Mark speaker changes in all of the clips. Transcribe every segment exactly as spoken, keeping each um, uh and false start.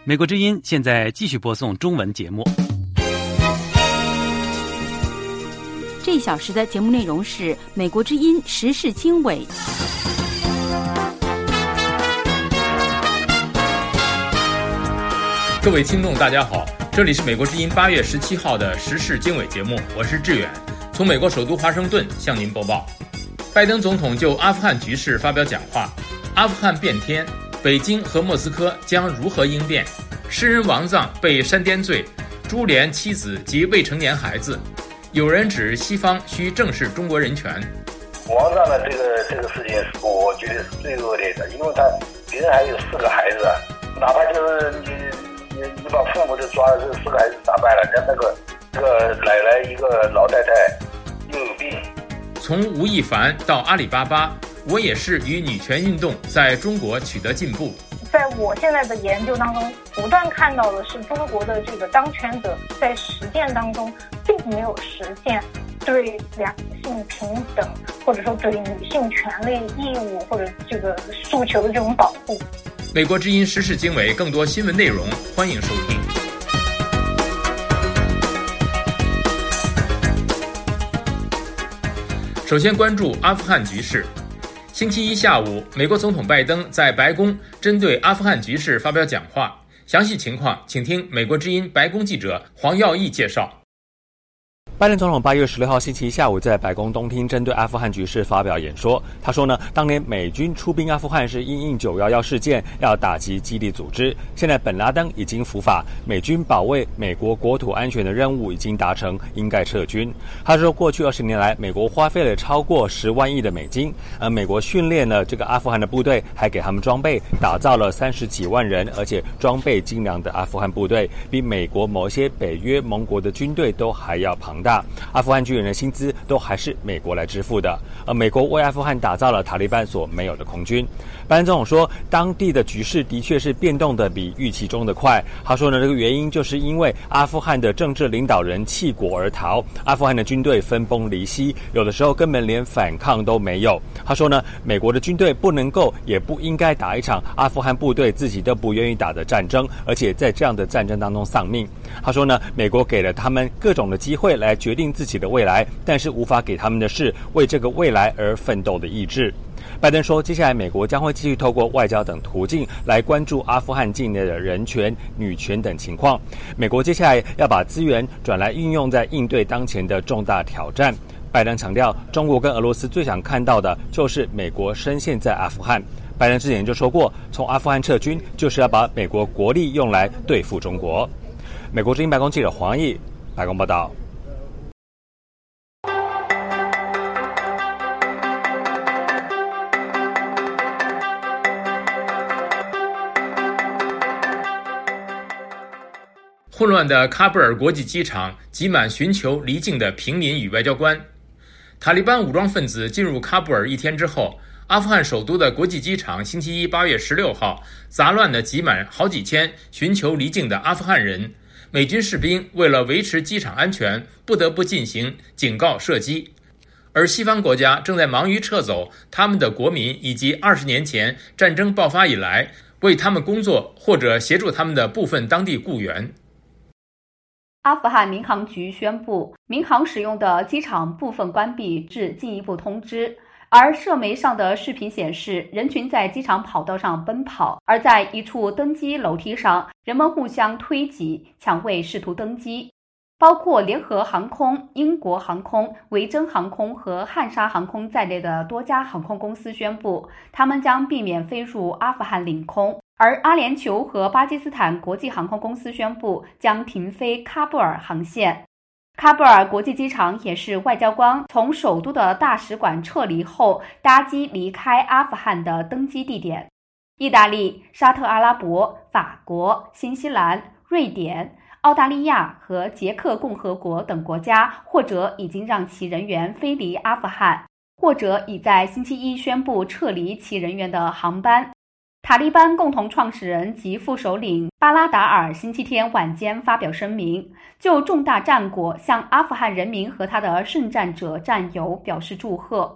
Speaker 1: 美国之音现在继续播送中文节目。
Speaker 2: 这一小时的节目内容是美国之音时事经纬。
Speaker 3: 各位听众大家好，这里是美国之音八月十七号的时事经纬节目，我是志远，从美国首都华盛顿向您播报。拜登总统就阿富汗局势发表讲话，阿富汗变天，北京和莫斯科将如何应变？诗人王藏被煽颠罪，株连妻子及未成年孩子。有人指西方需正视中国人权。
Speaker 4: 王藏的这个这个事情，我觉得是最恶劣的，因为他别人还有四个孩子，哪怕就是你你你把父母都抓了，这四个孩子咋办了？人那个这个奶奶一个老太太又有病。
Speaker 3: 从吴亦凡到阿里巴巴，我也是与女权运动在中国取得进步。
Speaker 5: 在我现在的研究当中，不断看到的是中国的这个当权者在实践当中并没有实现对两性平等，或者说对女性权利义务或者这个诉求的这种保护。
Speaker 3: 美国之音时事经纬更多新闻内容，欢迎收听。首先关注阿富汗局势。星期一下午，美国总统拜登在白宫针对阿富汗局势发表讲话，详细情况请听美国之音白宫记者黄耀义介绍。
Speaker 6: 拜登总统八月十六号星期一下午在白宫东厅针对阿富汗局势发表演说。他说呢，当年美军出兵阿富汗是因应九一一事件，要打击基地组织。现在本拉登已经伏法，美军保卫美国国土安全的任务已经达成，应该撤军。他说，过去二十年来，美国花费了超过十万亿的美金，而美国训练了这个阿富汗的部队，还给他们装备，打造了三十几万人，而且装备精良的阿富汗部队，比美国某些北约盟国的军队都还要庞大。阿富汗军人的薪资都还是美国来支付的，而美国为阿富汗打造了塔利班所没有的空军。拜登总统说，当地的局势的确是变动的比预期中的快。他说呢，这个原因就是因为阿富汗的政治领导人弃国而逃，阿富汗的军队分崩离析，有的时候根本连反抗都没有。他说呢，美国的军队不能够也不应该打一场阿富汗部队自己都不愿意打的战争，而且在这样的战争当中丧命。他说呢，美国给了他们各种的机会来决定自己的未来，但是无法给他们的是为这个未来而奋斗的意志。拜登说，接下来美国将会继续透过外交等途径来关注阿富汗境内的人权、女权等情况。美国接下来要把资源转来运用在应对当前的重大挑战。拜登强调，中国跟俄罗斯最想看到的就是美国深陷在阿富汗。拜登之前就说过，从阿富汗撤军就是要把美国国力用来对付中国。美国之音白宫记者黄毅，白宫报道。
Speaker 3: 混乱的喀布尔国际机场挤满寻求离境的平民与外交官。塔利班武装分子进入喀布尔一天之后，阿富汗首都的国际机场星期一八月十六号杂乱地挤满好几千寻求离境的阿富汗人。美军士兵为了维持机场安全，不得不进行警告射击，而西方国家正在忙于撤走他们的国民，以及二十年前战争爆发以来为他们工作或者协助他们的部分当地雇员。
Speaker 7: 阿富汗民航局宣布，民航使用的机场部分关闭至进一步通知。而社媒上的视频显示，人群在机场跑道上奔跑，而在一处登机楼梯上，人们互相推挤，抢位试图登机。包括联合航空、英国航空、维珍航空和汉莎航空在内的多家航空公司宣布，他们将避免飞入阿富汗领空。而阿联酋和巴基斯坦国际航空公司宣布将停飞喀布尔航线。喀布尔国际机场也是外交官从首都的大使馆撤离后搭机离开阿富汗的登机地点。意大利、沙特阿拉伯、法国、新西兰、瑞典、澳大利亚和捷克共和国等国家或者已经让其人员飞离阿富汗，或者已在星期一宣布撤离其人员的航班。塔利班共同创始人及副首领巴拉达尔星期天晚间发表声明，就重大战果向阿富汗人民和他的圣战者战友表示祝贺。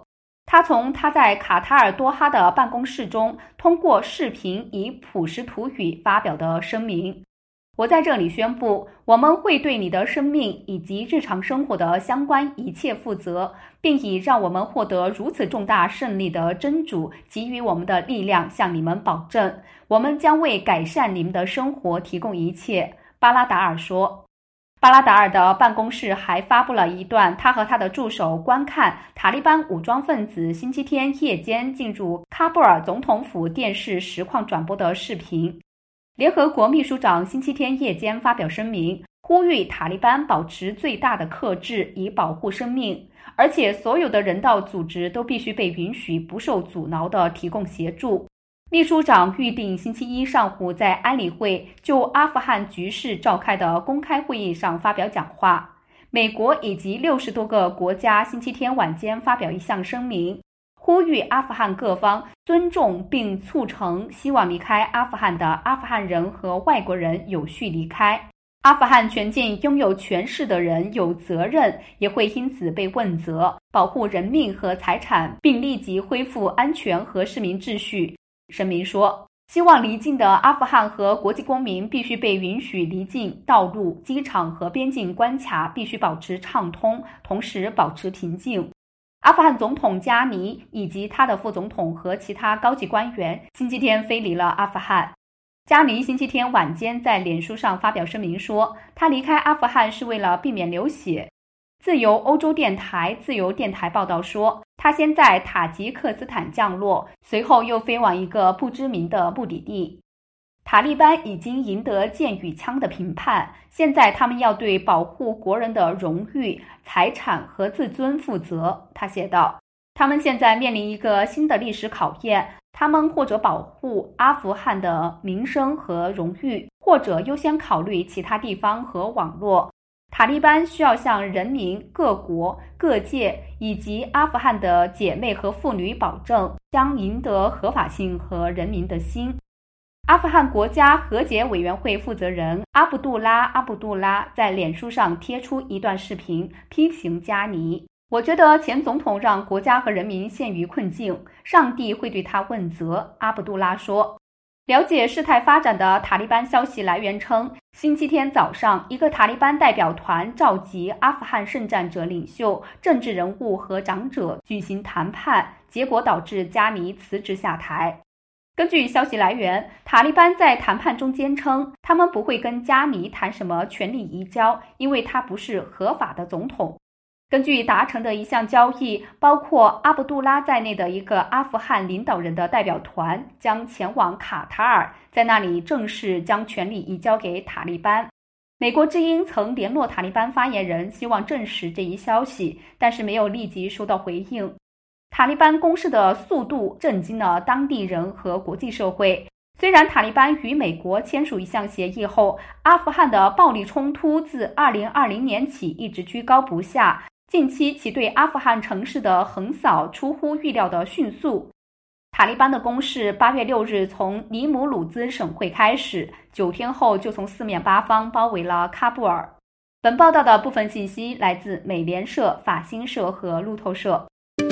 Speaker 7: 他从他在卡塔尔多哈的办公室中通过视频以普什图语发表的声明。我在这里宣布，我们会对你的生命以及日常生活的相关一切负责，并以让我们获得如此重大胜利的真主给予我们的力量向你们保证，我们将为改善你们的生活提供一切。巴拉达尔说。巴拉达尔的办公室还发布了一段他和他的助手观看塔利班武装分子星期天夜间进入喀布尔总统府电视实况转播的视频。联合国秘书长星期天夜间发表声明，呼吁塔利班保持最大的克制以保护生命，而且所有的人道组织都必须被允许不受阻挠地提供协助。秘书长预定星期一上午在安理会就阿富汗局势召开的公开会议上发表讲话。美国以及六十多个国家星期天晚间发表一项声明，呼吁阿富汗各方尊重并促成希望离开阿富汗的阿富汗人和外国人有序离开。阿富汗全境拥有权势的人有责任，也会因此被问责，保护人命和财产，并立即恢复安全和市民秩序。声明说，希望离境的阿富汗和国际公民必须被允许离境，道路、机场和边境关卡必须保持畅通，同时保持平静。阿富汗总统加尼以及他的副总统和其他高级官员星期天飞离了阿富汗。加尼星期天晚间在脸书上发表声明说，他离开阿富汗是为了避免流血。自由欧洲电台自由电台报道说，他先在塔吉克斯坦降落，随后又飞往一个不知名的目的地。塔利班已经赢得剑与枪的评判，现在他们要对保护国人的荣誉、财产和自尊负责，他写道。他们现在面临一个新的历史考验，他们或者保护阿富汗的名声和荣誉，或者优先考虑其他地方和网络。塔利班需要向人民、各国、各界以及阿富汗的姐妹和妇女保证，将赢得合法性和人民的心。阿富汗国家和解委员会负责人阿卜杜拉·阿卜杜拉在脸书上贴出一段视频，批评加尼。我觉得前总统让国家和人民陷于困境，上帝会对他问责，阿卜杜拉说。了解事态发展的塔利班消息来源称，星期天早上，一个塔利班代表团召集阿富汗圣战者领袖、政治人物和长者举行谈判，结果导致加尼辞职下台。根据消息来源，塔利班在谈判中坚称，他们不会跟加尼谈什么权力移交，因为他不是合法的总统。根据达成的一项交易，包括阿卜杜拉在内的一个阿富汗领导人的代表团将前往卡塔尔，在那里正式将权力移交给塔利班。美国之音曾联络塔利班发言人，希望证实这一消息，但是没有立即收到回应。塔利班攻势的速度震惊了当地人和国际社会。虽然塔利班与美国签署一项协议后，阿富汗的暴力冲突自二零二零年起一直居高不下，近期其对阿富汗城市的横扫出乎预料的迅速。塔利班的攻势八月六日从尼姆鲁兹省会开始，九天后就从四面八方包围了喀布尔。本报道的部分信息来自美联社、法新社和路透社。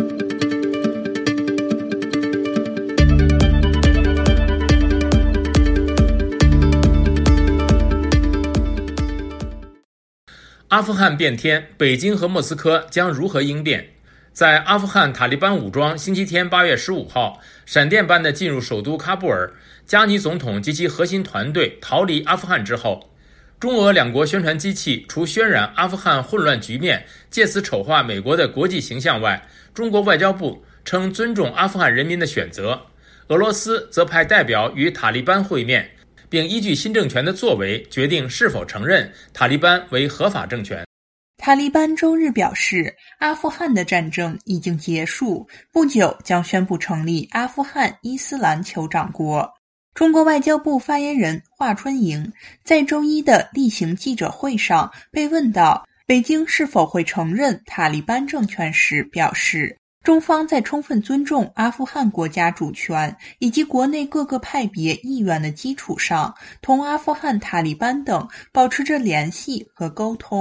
Speaker 3: 阿富汗变天，北京和莫斯科将如何应变？在阿富汗塔利班武装星期天八月十五号闪电般的进入首都喀布尔，加尼总统及其核心团队逃离阿富汗之后，中俄两国宣传机器除渲染阿富汗混乱局面，借此丑化美国的国际形象外，中国外交部称尊重阿富汗人民的选择，俄罗斯则派代表与塔利班会面，并依据新政权的作为决定是否承认塔利班为合法政权。
Speaker 8: 塔利班周日表示，阿富汗的战争已经结束，不久将宣布成立阿富汗伊斯兰酋长国。中国外交部发言人华春莹在周一的例行记者会上被问到北京是否会承认塔利班政权时表示，中方在充分尊重阿富汗国家主权以及国内各个派别意愿的基础上，同阿富汗塔利班等保持着联系和沟通，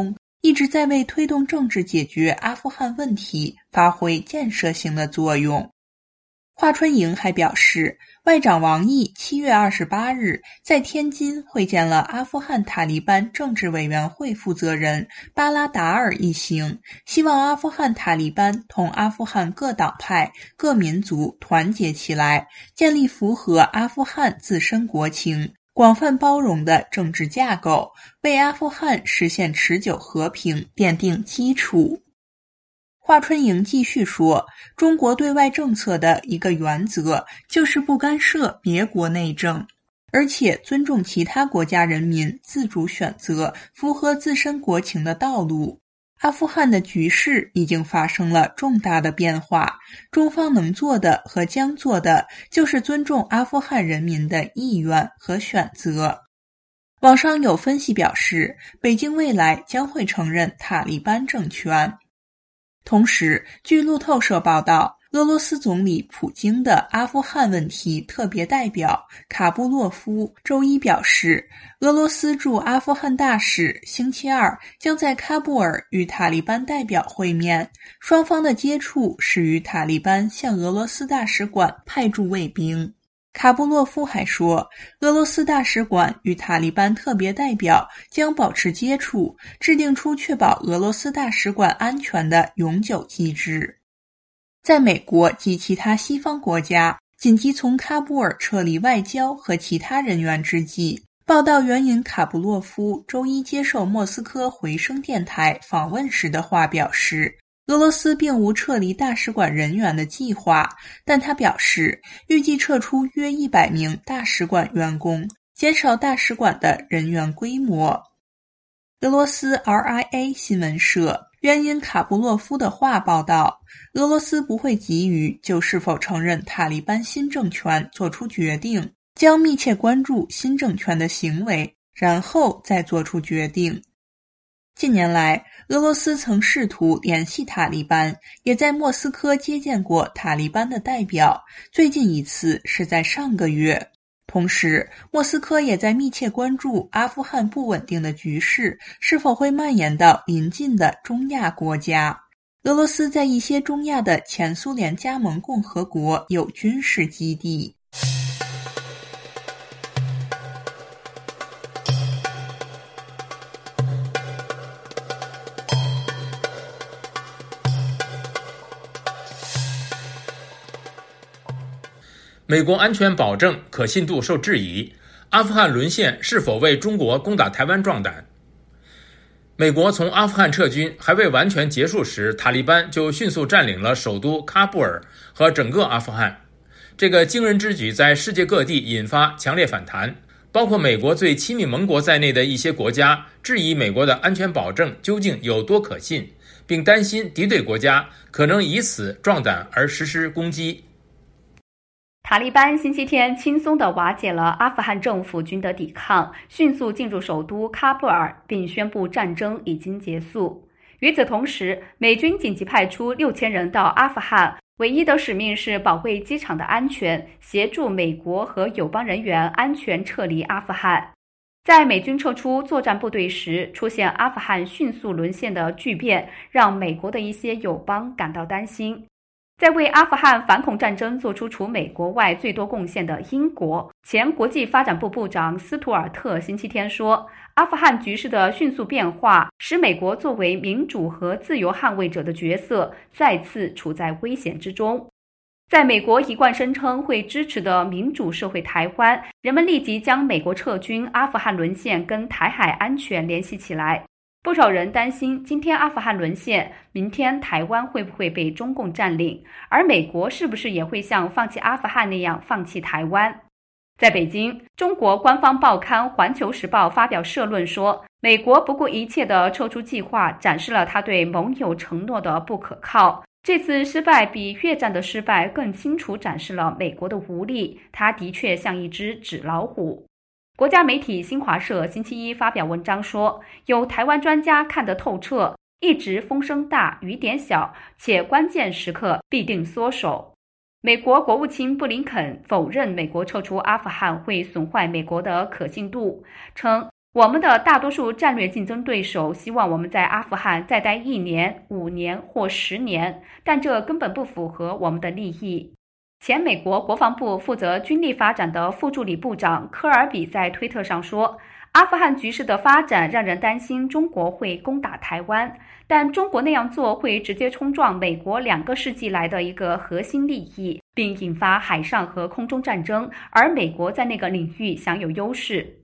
Speaker 8: 一直在为推动政治解决阿富汗问题发挥建设性的作用。华春莹还表示，外长王毅七月二十八日在天津会见了阿富汗塔利班政治委员会负责人巴拉达尔一行，希望阿富汗塔利班同阿富汗各党派、各民族团结起来，建立符合阿富汗自身国情、广泛包容的政治架构，为阿富汗实现持久和平奠定基础。华春莹继续说，中国对外政策的一个原则就是不干涉别国内政，而且尊重其他国家人民自主选择符合自身国情的道路。阿富汗的局势已经发生了重大的变化，中方能做的和将做的就是尊重阿富汗人民的意愿和选择。网上有分析表示，北京未来将会承认塔利班政权。同时，据路透社报道，俄罗斯总理普京的阿富汗问题特别代表卡布洛夫周一表示，俄罗斯驻阿富汗大使星期二将在喀布尔与塔利班代表会面，双方的接触始于塔利班向俄罗斯大使馆派驻卫兵。卡布洛夫还说，俄罗斯大使馆与塔利班特别代表将保持接触，制定出确保俄罗斯大使馆安全的永久机制。在美国及其他西方国家紧急从喀布尔撤离外交和其他人员之际，报道援引卡布洛夫周一接受莫斯科回声电台访问时的话表示，俄罗斯并无撤离大使馆人员的计划，但他表示预计撤出约一百名大使馆员工，减少大使馆的人员规模。俄罗斯 R I A 新闻社援引卡布洛夫的话报道，俄罗斯不会急于就是否承认塔利班新政权做出决定，将密切关注新政权的行为，然后再做出决定。近年来，俄罗斯曾试图联系塔利班，也在莫斯科接见过塔利班的代表，最近一次是在上个月。同时，莫斯科也在密切关注阿富汗不稳定的局势是否会蔓延到邻近的中亚国家。俄罗斯在一些中亚的前苏联加盟共和国有军事基地。
Speaker 3: 美国安全保证可信度受质疑，阿富汗沦陷是否为中国攻打台湾壮胆？美国从阿富汗撤军还未完全结束时，塔利班就迅速占领了首都喀布尔和整个阿富汗。这个惊人之举在世界各地引发强烈反弹，包括美国最亲密盟国在内的一些国家质疑美国的安全保证究竟有多可信，并担心敌对国家可能以此壮胆而实施攻击。
Speaker 7: 塔利班星期天轻松地瓦解了阿富汗政府军的抵抗，迅速进入首都喀布尔，并宣布战争已经结束。与此同时，美军紧急派出六千人到阿富汗，唯一的使命是保卫机场的安全，协助美国和友邦人员安全撤离阿富汗。在美军撤出作战部队时，出现阿富汗迅速沦陷的巨变，让美国的一些友邦感到担心。在为阿富汗反恐战争做出除美国外最多贡献的英国前国际发展部部长斯图尔特星期天说，阿富汗局势的迅速变化使美国作为民主和自由捍卫者的角色再次处在危险之中。在美国一贯声称会支持的民主社会台湾，人们立即将美国撤军、阿富汗沦陷跟台海安全联系起来。不少人担心，今天阿富汗沦陷，明天台湾会不会被中共占领？而美国是不是也会像放弃阿富汗那样放弃台湾？在北京，中国官方报刊《环球时报》发表社论说，美国不顾一切的撤出计划，展示了他对盟友承诺的不可靠。这次失败比越战的失败更清楚展示了美国的无力，它的确像一只纸老虎。国家媒体新华社星期一发表文章说，有台湾专家看得透彻，一直风声大雨点小，且关键时刻必定缩手。美国国务卿布林肯否认美国撤出阿富汗会损坏美国的可信度，称我们的大多数战略竞争对手希望我们在阿富汗再待一年、五年或十年，但这根本不符合我们的利益。前美国国防部负责军力发展的副助理部长科尔比在推特上说，阿富汗局势的发展让人担心中国会攻打台湾，但中国那样做会直接冲撞美国两个世纪来的一个核心利益，并引发海上和空中战争，而美国在那个领域享有优势。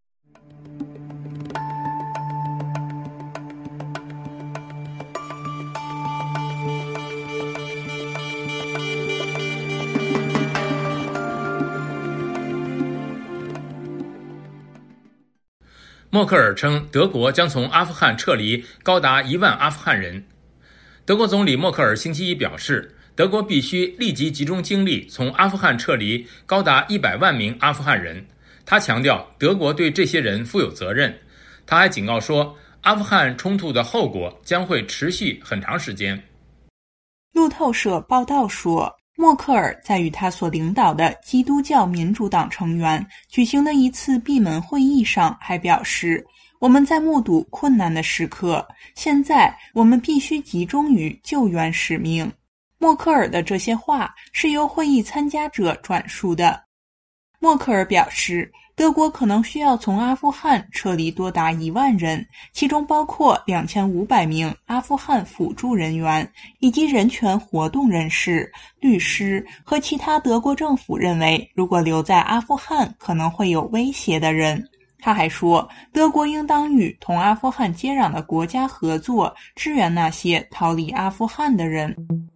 Speaker 3: 默克尔称，德国将从阿富汗撤离高达一万阿富汗人。德国总理默克尔星期一表示，德国必须立即集中精力从阿富汗撤离高达一百万名阿富汗人。他强调，德国对这些人负有责任。他还警告说，阿富汗冲突的后果将会持续很长时间。
Speaker 8: 路透社报道说，默克尔在与他所领导的基督教民主党成员举行的一次闭门会议上还表示，我们在目睹困难的时刻，现在我们必须集中于救援使命。默克尔的这些话是由会议参加者转述的。默克尔表示，德国可能需要从阿富汗撤离多达一万人，其中包括两千五百名阿富汗辅助人员，以及人权活动人士、律师和其他德国政府认为如果留在阿富汗可能会有威胁的人。他还说，德国应当与同阿富汗接壤的国家合作，支援那些逃离阿富汗的人。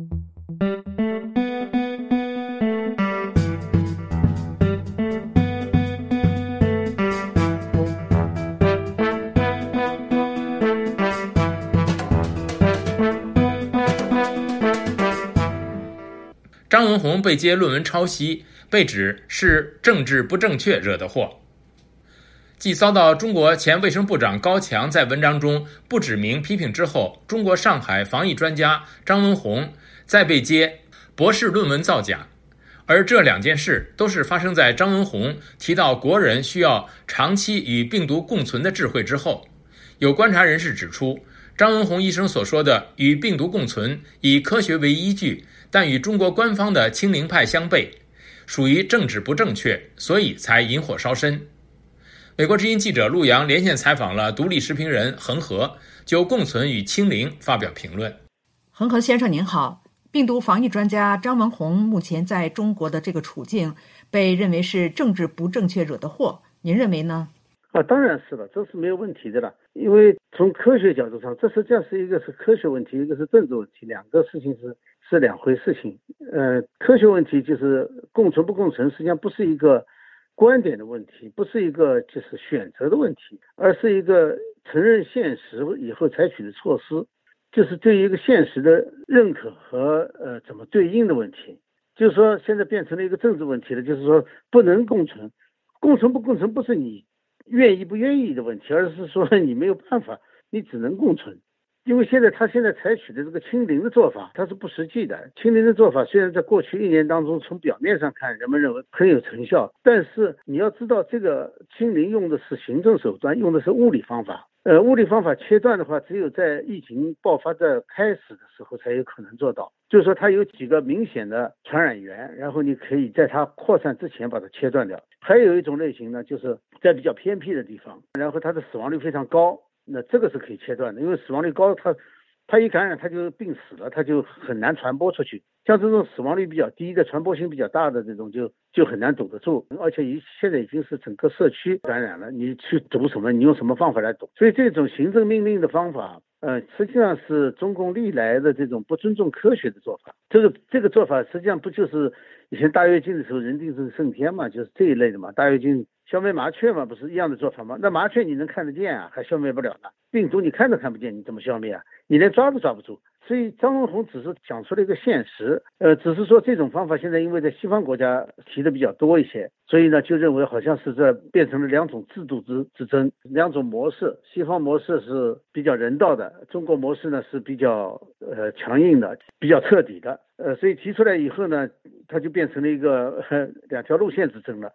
Speaker 3: 张文宏被揭论文抄袭，被指是政治不正确惹的祸。继遭到中国前卫生部长高强在文章中不指名批评之后，中国上海防疫专家张文宏再被揭博士论文造假。而这两件事都是发生在张文宏提到国人需要长期与病毒共存的智慧之后。有观察人士指出，张文宏医生所说的与病毒共存以科学为依据，但与中国官方的清零派相悖，属于政治不正确，所以才引火烧身。美国之音记者陆洋连线采访了独立时评人恒河，就共存与清零发表评论。
Speaker 9: 恒河先生您好，病毒防疫专家张文宏目前在中国的这个处境被认为是政治不正确惹的祸，您认为呢？
Speaker 10: 啊，当然是了，这是没有问题的了。因为从科学角度上，这实际上是一个是科学问题，一个是政治问题，两个事情是是两回事情。呃，科学问题就是共存不共存，实际上不是一个观点的问题，不是一个就是选择的问题，而是一个承认现实以后采取的措施，就是对于一个现实的认可和呃怎么对应的问题。就是说现在变成了一个政治问题了，就是说不能共存，共存不共存不是你愿意不愿意的问题，而是说你没有办法，你只能共存。因为现在他现在采取的这个清零的做法，它是不实际的。清零的做法虽然在过去一年当中从表面上看人们认为很有成效，但是你要知道这个清零用的是行政手段，用的是物理方法。呃，物理方法切断的话，只有在疫情爆发的开始的时候才有可能做到。就是说它有几个明显的传染源，然后你可以在它扩散之前把它切断掉。还有一种类型呢，就是在比较偏僻的地方，然后它的死亡率非常高，那这个是可以切断的，因为死亡率高，它它一感染它就病死了，它就很难传播出去。像这种死亡率比较低的、传播性比较大的这种就就很难堵得住，而且现在已经是整个社区感染了，你去堵什么？你用什么方法来堵？所以这种行政命令的方法，呃，实际上是中共历来的这种不尊重科学的做法。这个这个做法实际上不就是以前大跃进的时候人定胜胜天嘛，就是这一类的嘛。大跃进消灭麻雀嘛，不是一样的做法吗？那麻雀你能看得见啊，还消灭不了呢。病毒你看都看不见，你怎么消灭啊？你连抓都抓不住。所以张文宏只是讲出了一个现实，呃，只是说这种方法现在因为在西方国家提的比较多一些，所以呢就认为好像是这变成了两种制度之之争，两种模式。西方模式是比较人道的，中国模式呢是比较呃强硬的，比较彻底的。呃，所以提出来以后呢，它就变成了一个、呃、两条路线之争了。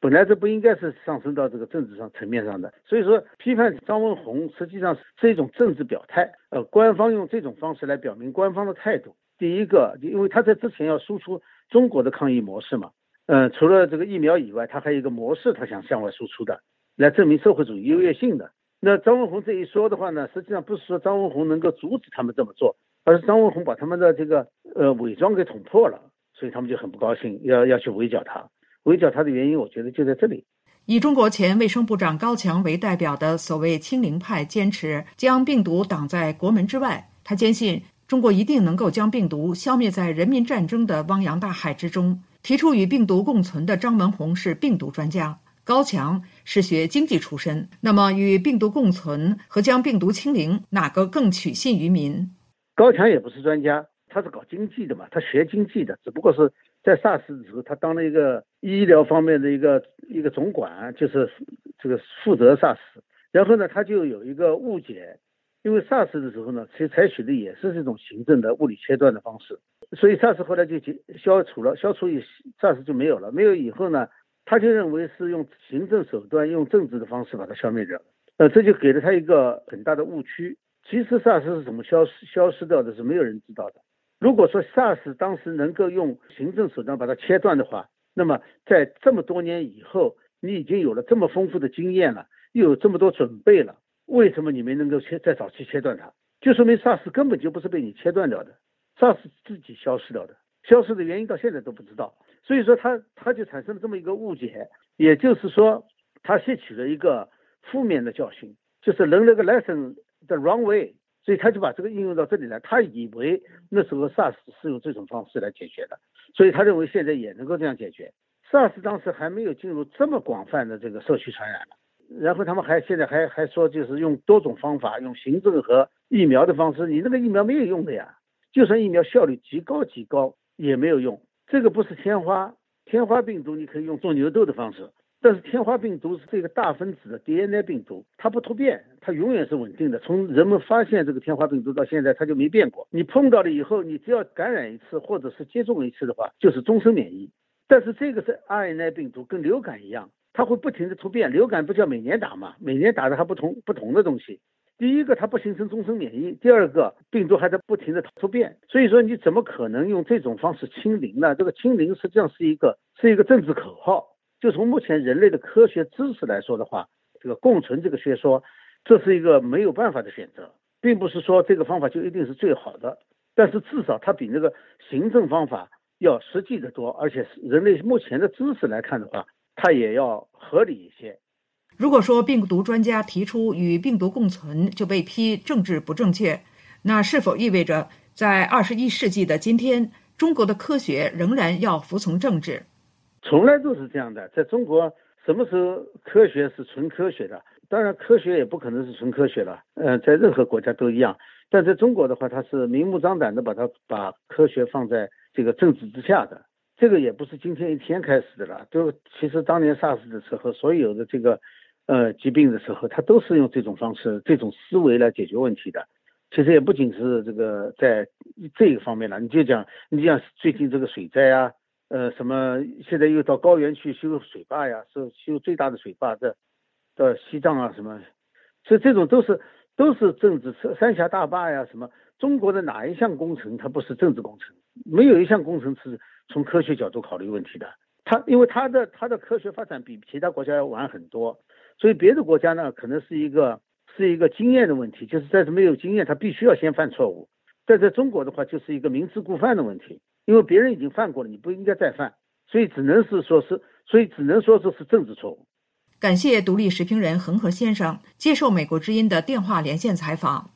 Speaker 10: 本来这不应该是上升到这个政治上层面上的。所以说批判张文宏实际上是一种政治表态，呃，官方用这种方式来表明官方的态度。第一个，因为他在之前要输出中国的抗疫模式嘛，呃，除了这个疫苗以外，他还有一个模式，他想向外输出的，来证明社会主义优越性的。那张文宏这一说的话呢，实际上不是说张文宏能够阻止他们这么做，而是张文宏把他们的这个呃伪装给捅破了，所以他们就很不高兴，要要去围剿他。围剿他的原因，我觉得就在这里。
Speaker 9: 以中国前卫生部长高强为代表的所谓清零派坚持将病毒挡在国门之外，他坚信中国一定能够将病毒消灭在人民战争的汪洋大海之中。提出与病毒共存的张文宏是病毒专家，高强是学经济出身，那么与病毒共存和将病毒清零，哪个更取信于民？
Speaker 10: 高强也不是专家，他是搞经济的嘛，他学经济的，只不过是在 SARS 的时候，他当了一个医疗方面的一个一个总管，就是这个负责 SARS。然后呢，他就有一个误解，因为 SARS 的时候呢，其实采取的也是这种行政的物理切断的方式，所以 SARS 后来就消除了，消除以 SARS 就没有了，没有以后呢，他就认为是用行政手段、用政治的方式把它消灭掉，呃，这就给了他一个很大的误区。其实 SARS 是怎么消失消失掉的，是没有人知道的。如果说 SARS 当时能够用行政手段把它切断的话，那么在这么多年以后，你已经有了这么丰富的经验了，又有这么多准备了，为什么你没能够切在早期切断它？就说明 SARS 根本就不是被你切断掉的， SARS 自己消失掉的，消失的原因到现在都不知道。所以说他他就产生了这么一个误解，也就是说他吸取了一个负面的教训，就是 learn the lesson the wrong way， 所以他就把这个应用到这里来，他以为那时候 SARS 是用这种方式来解决的，所以他认为现在也能够这样解决。 SARS 当时还没有进入这么广泛的这个社区传染了，然后他们还现在还还说就是用多种方法，用行政和疫苗的方式，你那个疫苗没有用的呀，就算疫苗效率极高极高也没有用。这个不是天花，天花病毒你可以用种牛痘的方式，但是天花病毒是这个大分子的 D N A 病毒，它不突变，它永远是稳定的。从人们发现这个天花病毒到现在，它就没变过。你碰到了以后，你只要感染一次或者是接种一次的话，就是终身免疫。但是这个是 R N A 病毒，跟流感一样，它会不停的突变。流感不叫每年打嘛，每年打的还不同不同的东西。第一个它不形成终身免疫，第二个病毒还在不停的突变，所以说你怎么可能用这种方式清零呢？这个清零实际上是一个是一个政治口号。就从目前人类的科学知识来说的话，这个共存这个学说，这是一个没有办法的选择，并不是说这个方法就一定是最好的，但是至少它比那个行政方法要实际的多，而且人类目前的知识来看的话，它也要合理一些。
Speaker 9: 如果说病毒专家提出与病毒共存就被批政治不正确，那是否意味着在二十一世纪的今天，中国的科学仍然要服从政治？
Speaker 10: 从来都是这样的，在中国什么时候科学是纯科学的？当然科学也不可能是纯科学了，呃，在任何国家都一样。但在中国的话，它是明目张胆的把它把科学放在这个政治之下的。这个也不是今天一天开始的了，都其实当年 SARS 的时候，所有的这个呃疾病的时候，它都是用这种方式、这种思维来解决问题的。其实也不仅是这个在这个方面了，你就讲你就讲最近这个水灾啊。呃，什么？现在又到高原去修水坝呀，修修最大的水坝的，到西藏啊什么，所以这种都是都是政治。三峡大坝呀，什么？中国的哪一项工程它不是政治工程？没有一项工程是从科学角度考虑问题的。它因为它的它的科学发展比其他国家要晚很多，所以别的国家呢可能是一个是一个经验的问题，就是在这没有经验，他必须要先犯错误。但在中国的话，就是一个明知故犯的问题。因为别人已经犯过了，你不应该再犯，所以只能是说是，所以只能说这是政治错误。
Speaker 9: 感谢独立时评人恒河先生接受美国之音的电话连线采访。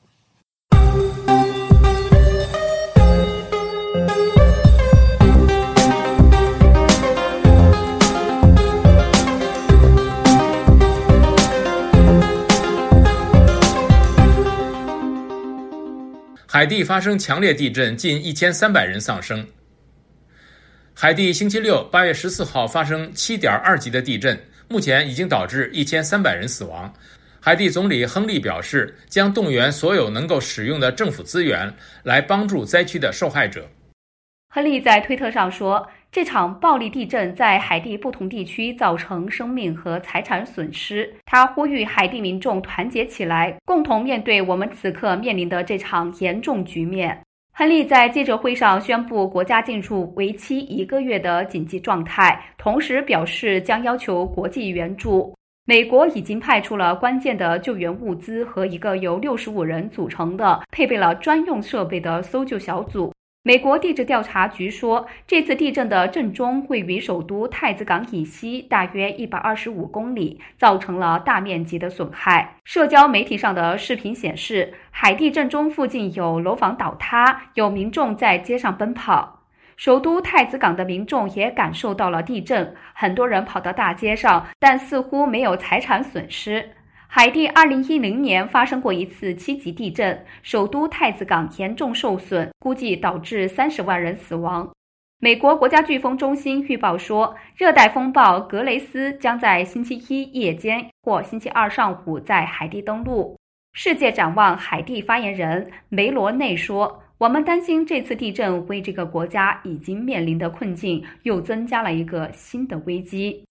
Speaker 3: 海地发生强烈地震，近一千三百人丧生。海地星期六八月十四号发生 七点二 级的地震，目前已经导致一千三百人死亡。海地总理亨利表示，将动员所有能够使用的政府资源来帮助灾区的受害者。
Speaker 7: 亨利在推特上说， 这场暴力地震在海地不同地区造成生命和财产损失。他呼吁海地民众团结起来，共同面对我们此刻面临的这场严重局面。亨利在记者会上宣布国家进入为期一个月的紧急状态，同时表示将要求国际援助。美国已经派出了关键的救援物资和一个由六十五人组成的、配备了专用设备的搜救小组。美国地质调查局说，这次地震的震中位于首都太子港以西大约一百二十五公里，造成了大面积的损害。社交媒体上的视频显示，海地震中附近有楼房倒塌，有民众在街上奔跑。首都太子港的民众也感受到了地震，很多人跑到大街上，但似乎没有财产损失。海地二零一零年发生过一次七级地震，首都太子港严重受损，估计导致三十万人死亡。美国国家飓风中心预报说，热带风暴格雷斯将在星期一夜间或星期二上午在海地登陆。世界展望海地发言人梅罗内说，我们担心这次地震为这个国家已经面临的困境又增加了一个新的危机。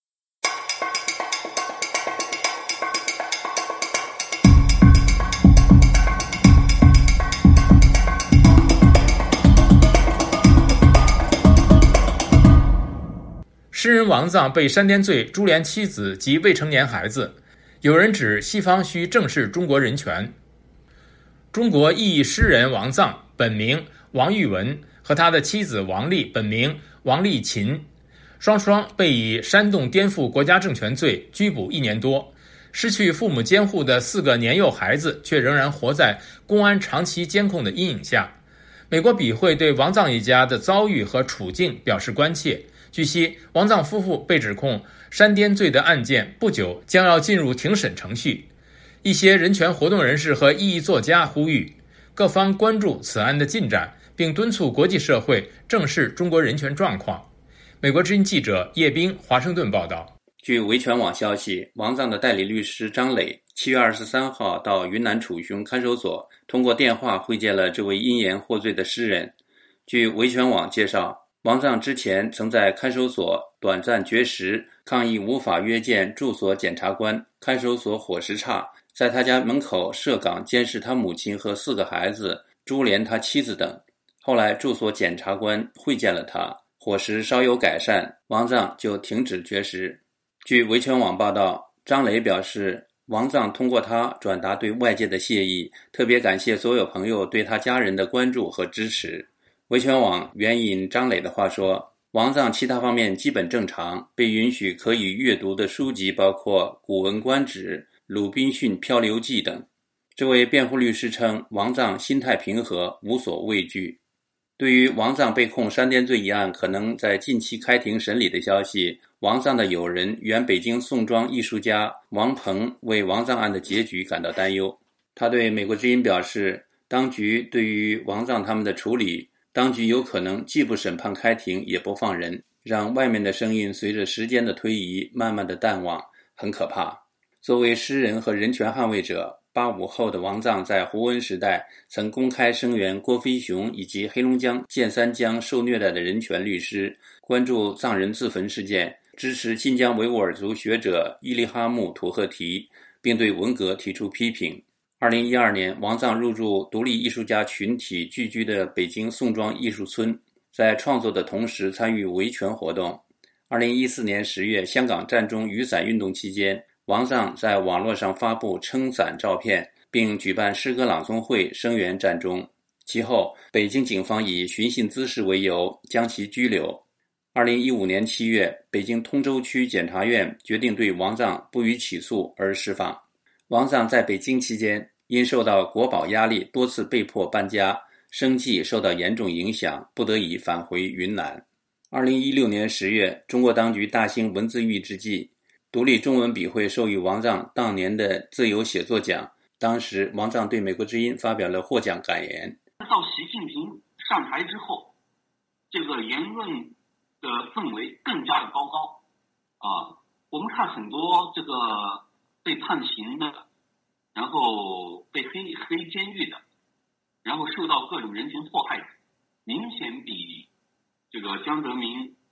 Speaker 3: 诗人王藏被煽颠罪株连妻子及未成年孩子，有人指西方需正视中国人权。中国异议诗人王藏本名王玉文和他的妻子王丽本名王丽琴，双双被以煽动颠覆国家政权罪拘捕一年多。失去父母监护的四个年幼孩子却仍然活在公安长期监控的阴影下。美国笔会对王藏一家的遭遇和处境表示关切。据悉，王藏夫妇被指控煽颠罪的案件不久将要进入庭审程序。一些人权活动人士和异议作家呼吁各方关注此案的进展，并敦促国际社会正视中国人权状况。美国之音记者叶冰华盛顿报道。
Speaker 11: 据维权网消息，王藏的代理律师张磊七月二十三号到云南楚雄看守所，通过电话会见了这位因言获罪的诗人。据维权网介绍，王藏之前曾在看守所短暂绝食，抗议无法约见住所检察官，看守所伙食差，在他家门口设岗监视他母亲和四个孩子，株连他妻子等。后来住所检察官会见了他，伙食稍有改善，王藏就停止绝食。据维权网报道，张磊表示，王藏通过他转达对外界的谢意，特别感谢所有朋友对他家人的关注和支持。维权网援引张磊的话说，王藏其他方面基本正常，被允许可以阅读的书籍包括《古文观止》、《鲁滨逊漂流记》等。这位辩护律师称，王藏心态平和，无所畏惧。对于王藏被控煽颠罪一案可能在近期开庭审理的消息，王藏的友人原北京宋庄艺术家王鹏为王藏案的结局感到担忧。他对美国之音表示，当局对于王藏他们的处理，当局有可能既不审判开庭，也不放人，让外面的声音随着时间的推移慢慢的淡忘，很可怕。作为诗人和人权捍卫者，八五后的王藏在胡温时代曾公开声援郭飞雄以及黑龙江建三江受虐待的人权律师，关注藏人自焚事件，支持新疆维吾尔族学者伊利哈木·土赫提，并对文革提出批评。二零一二年，王藏入住独立艺术家群体聚居的北京宋庄艺术村，在创作的同时参与维权活动。二零一四年十月，香港战中雨伞运动期间，王藏在网络上发布撑伞照片，并举办诗歌朗诵会声援战中。其后，北京警方以寻衅滋事为由将其拘留。二零一五年七月，北京通州区检察院决定对王藏不予起诉而释放。王藏在北京期间，因受到国保压力，多次被迫搬家，生计受到严重影响，不得已返回云南。二零一六年十月，中国当局大兴文字狱之际，独立中文笔会授予王藏当年的自由写作奖。当时，王藏对美国之音发表了获奖感言。
Speaker 12: 到习近平上台之后，这个言论的氛围更加的高高啊！我们看很多这个被判刑的，然后被黑黑监狱的，然后受到各种人权迫害的，明显比这个江泽民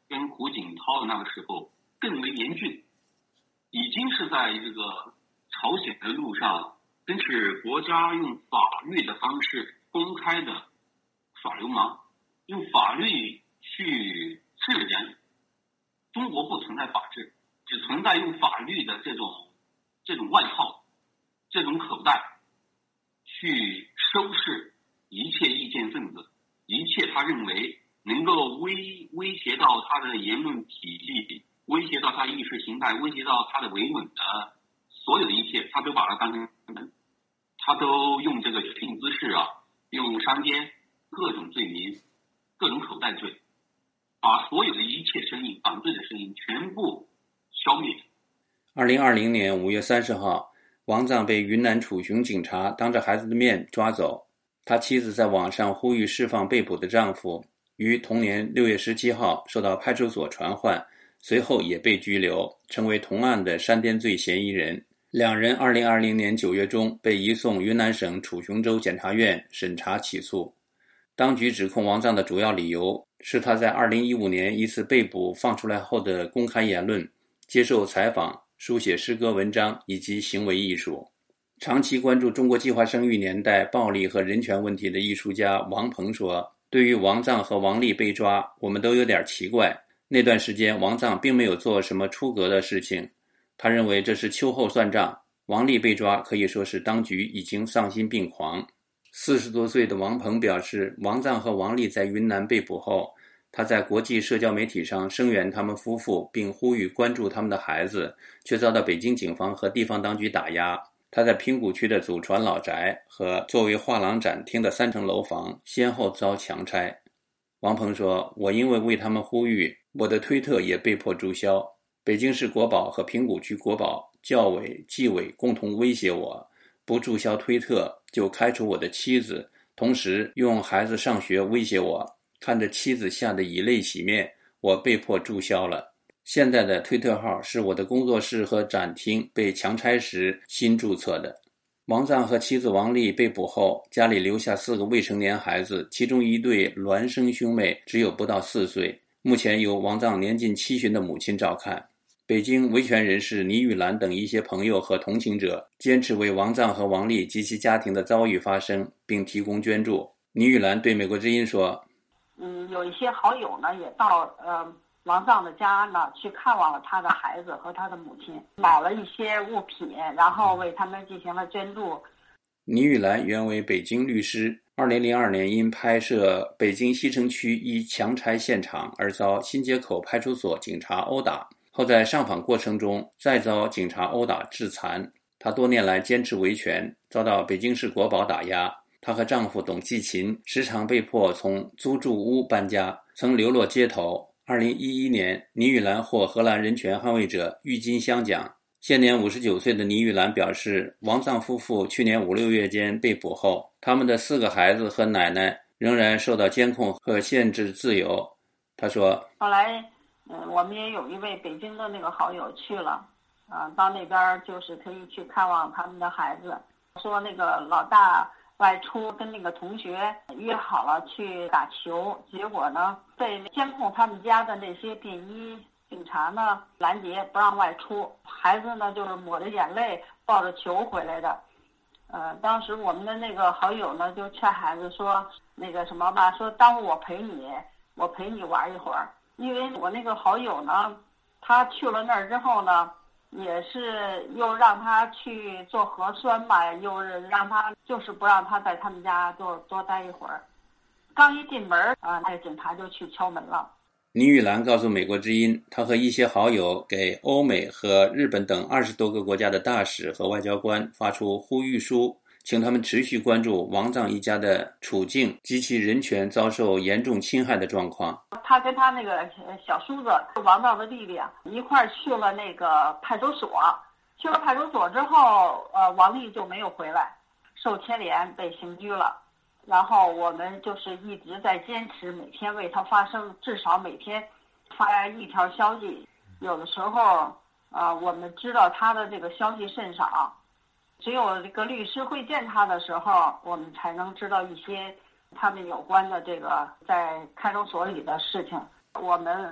Speaker 12: 跟胡锦涛的那个时候更为严峻，已经是在这个朝鲜的路上，真是国家用法律的方式公开的耍流氓，用法律去治人。中国不存在法治，只存在用法律的这种这种外号、这种口袋去收拾一切意见分子，一切他认为能够威威胁到他的言论体系，威胁到他意识形态，威胁到他的维稳的所有的一切，他都把它当成，他都用这个决定姿势啊，用商奸各种罪名、各种口袋罪，把所有的一切声音、反对的声音全部消灭。
Speaker 11: 二零二零年五月三十号，王藏被云南楚雄警察当着孩子的面抓走。他妻子在网上呼吁释放被捕的丈夫，于同年六月十七号受到派出所传唤，随后也被拘留，成为同案的煽颠罪嫌疑人。两人二零二零年九月中被移送云南省楚雄州检察院审查起诉。当局指控王藏的主要理由是他在二零一五年一次被捕放出来后的公开言论、接受采访、书写诗歌文章以及行为艺术。长期关注中国计划生育年代暴力和人权问题的艺术家王鹏说，对于王藏和王丽被抓，我们都有点奇怪。那段时间王藏并没有做什么出格的事情，他认为这是秋后算账。王丽被抓可以说是当局已经丧心病狂。四十多岁的王鹏表示，王藏和王丽在云南被捕后，他在国际社交媒体上声援他们夫妇，并呼吁关注他们的孩子，却遭到北京警方和地方当局打压。他在平谷区的祖传老宅和作为画廊展厅的三层楼房先后遭强拆。王鹏说，我因为为他们呼吁，我的推特也被迫注销。北京市国保和平谷区国保、教委、纪委共同威胁我，不注销推特就开除我的妻子，同时用孩子上学威胁我。看着妻子吓得以泪洗面，我被迫注销了。现在的推特号是我的工作室和展厅被强拆时新注册的。王藏和妻子王丽被捕后，家里留下四个未成年孩子，其中一对孪生兄妹只有不到四岁，目前由王藏年近七旬的母亲照看。北京维权人士倪玉兰等一些朋友和同情者坚持为王藏和王丽及其家庭的遭遇发声，并提供捐助。倪玉兰对美国之音说，
Speaker 13: 嗯，有一些好友呢也到呃王藏的家呢去看望了他的孩子和他的母亲，买了一些物品，然后为他们进行了捐助。
Speaker 11: 倪玉兰原为北京律师，二零零二年因拍摄北京西城区一强拆现场而遭新街口派出所警察殴打，后在上访过程中再遭警察殴打致残。她多年来坚持维权，遭到北京市国保打压。她和丈夫董继勤时常被迫从租住屋搬家，曾流落街头。二零一一年，倪玉兰获荷兰人权捍卫者郁金香奖。现年五十九岁的倪玉兰表示，王藏夫妇去年五六月间被捕后，他们的四个孩子和奶奶仍然受到监控和限制自由。她说，
Speaker 13: 后来嗯，我们也有一位北京的那个好友去了啊，到那边就是可以去看望他们的孩子，说那个老大外出跟那个同学约好了去打球，结果呢被监控他们家的那些便衣警察呢拦截，不让外出。孩子呢就是抹着眼泪抱着球回来的。呃，当时我们的那个好友呢就劝孩子说，那个什么吧，说耽误我陪你，我陪你玩一会儿。因为我那个好友呢，他去了那儿之后呢，也是又让他去做核酸嘛，又是让他就是不让他在他们家多多待一会儿。刚一进门啊，那个警察就去敲门了。
Speaker 11: 倪玉兰告诉美国之音，她和一些好友给欧美和日本等二十多个国家的大使和外交官发出呼吁书，请他们持续关注王藏一家的处境及其人权遭受严重侵害的状况。
Speaker 13: 他跟他那个小叔子王藏的弟弟一块儿去了那个派出所，去了派出所之后，呃，王丽就没有回来，受牵连被刑拘了。然后我们就是一直在坚持，每天为他发声，至少每天发一条消息。有的时候，呃，我们知道他的这个消息甚少，只有这个律师会见他的时候，我们才能知道一些他们有关的这个在看守所里的事情。我们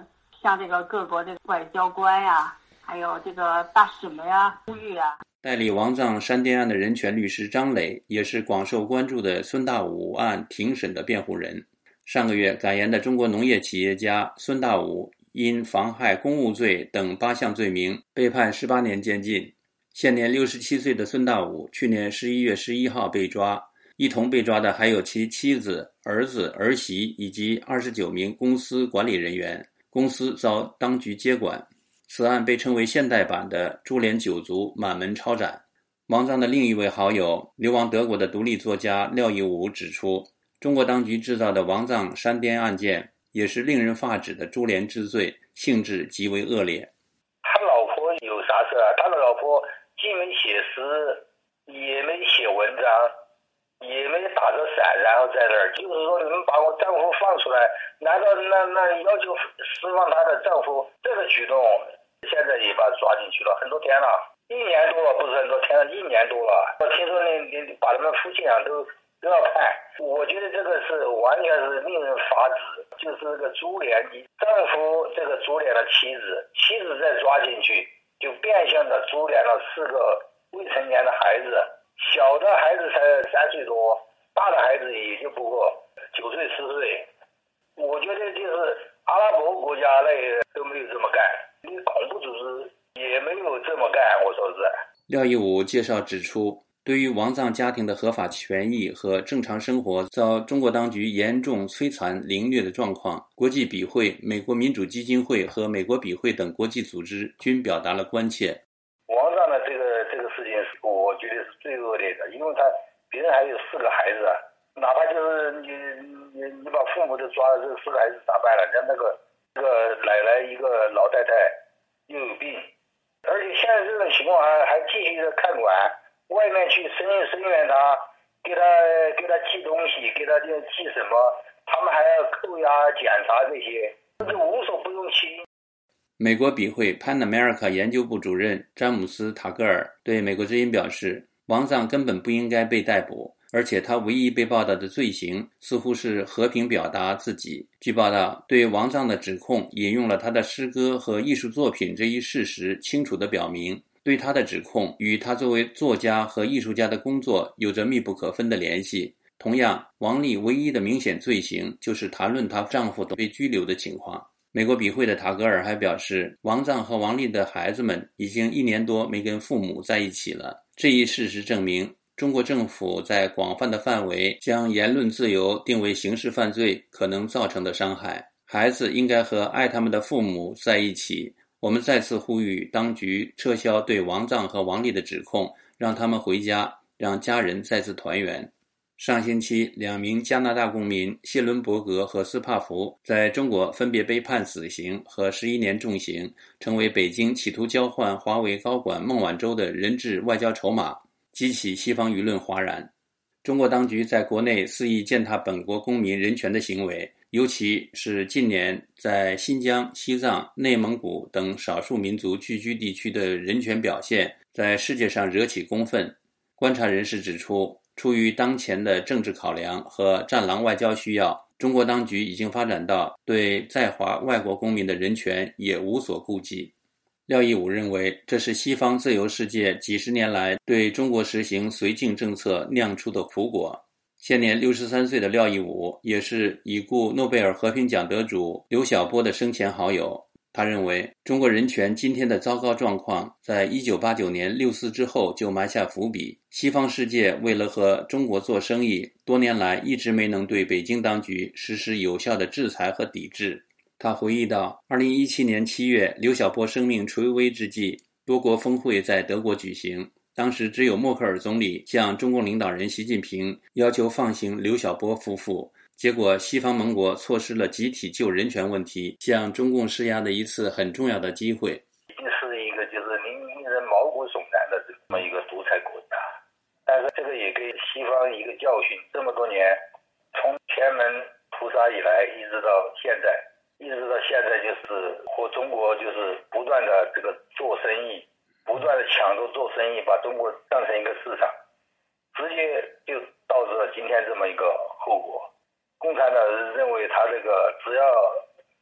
Speaker 13: 向这个各国的外交官呀，还有这个大使们呀呼吁啊。
Speaker 11: 代理王藏山巅案的人权律师张磊也是广受关注的孙大武案庭审的辩护人。上个月感言的中国农业企业家孙大武因妨害公务罪等八项罪名被判十八年监禁。现年六十七岁的孙大武去年十一月十一号被抓，一同被抓的还有其妻子、儿子、儿媳以及二十九名公司管理人员，公司遭当局接管。此案被称为现代版的株连九族满门抄斩。王藏的另一位好友流亡德国的独立作家廖一武指出，中国当局制造的王藏山巅案件也是令人发指的株连之罪，性质极为恶劣。
Speaker 4: 他老婆有啥事啊？他的老婆既没写诗，也没写文章，也没打着伞，然后在那儿，就是说你们把我丈夫放出来，难道那那要求释放她的丈夫？这个举动现在也把他抓进去了很多天了，一年多了，不是很多天了，一年多了。我听说你你把他们夫妻俩都都要判，我觉得这个是完全是令人发指，就是这个株连，丈夫这个株连了妻子，妻子再抓进去，就变相的株连了四个未成年的孩子，小的孩子才三岁多，大的孩子也就不过九岁十岁。我觉得就是阿拉伯国家类都没有这么干，你恐怖组织也没有这么干，我说是。
Speaker 11: 廖一武介绍指出，对于王藏家庭的合法权益和正常生活遭中国当局严重摧残凌虐的状况，国际比会、美国民主基金会和美国比会等国际组织均表达了关切。
Speaker 4: 王藏的这个这个事情，我觉得是最恶劣的，因为他别人还有四个孩子，哪怕就是你你你把父母都抓了，这四个孩子咋办了？像那个这个奶奶一个老太太又有病，而且现在这种情况还还继续的看管，外面去声声援他，给他给他寄东西，给他寄什么，他们还要扣押检查这些，这无所不用其极。
Speaker 11: 美国比会 Pan America 研究部主任詹姆斯·塔格尔对美国之音表示，王藏根本不应该被逮捕，而且他唯一被报道的罪行似乎是和平表达自己。据报道，对王藏的指控引用了他的诗歌和艺术作品这一事实，清楚地表明对他的指控与他作为作家和艺术家的工作有着密不可分的联系。同样，王丽唯一的明显罪行就是谈论她丈夫被拘留的情况。美国比会的塔格尔还表示，王藏和王丽的孩子们已经一年多没跟父母在一起了。这一事实证明，中国政府在广泛的范围将言论自由定为刑事犯罪可能造成的伤害。孩子应该和爱他们的父母在一起。我们再次呼吁当局撤销对王藏和王丽的指控，让他们回家，让家人再次团圆。上星期，两名加拿大公民谢伦伯格和斯帕福在中国分别被判死刑和十一年重刑，成为北京企图交换华为高管孟晚舟的人质外交筹码，激起西方舆论哗然。中国当局在国内肆意践踏本国公民人权的行为，尤其是近年在新疆、西藏、内蒙古等少数民族聚居地区的人权表现，在世界上惹起公愤。观察人士指出，出于当前的政治考量和战狼外交需要，中国当局已经发展到对在华外国公民的人权也无所顾忌。廖一武认为，这是西方自由世界几十年来对中国实行绥靖政策酿出的苦果。现年六十三岁的廖一武也是已故诺贝尔和平奖得主刘晓波的生前好友。他认为，中国人权今天的糟糕状况在一九八九年六四之后就埋下伏笔。西方世界为了和中国做生意，多年来一直没能对北京当局实施有效的制裁和抵制。他回忆到，二零一七年七月，刘晓波生命垂危之际，多国峰会在德国举行。当时只有默克尔总理向中共领导人习近平要求放行刘晓波夫妇，结果西方盟国错失了集体就人权问题向中共施压的一次很重要的机会。
Speaker 4: 已经是一个就是令令人毛骨悚然的这么一个独裁国家，但是这个也给西方一个教训。这么多年，从天安门屠杀以来，一直到现在，一直到现在就是和中国就是不断的这个做生意，不断的抢着做生意，把中国当成一个市场，直接就导致了今天这么一个后果。共产党认为他这个只要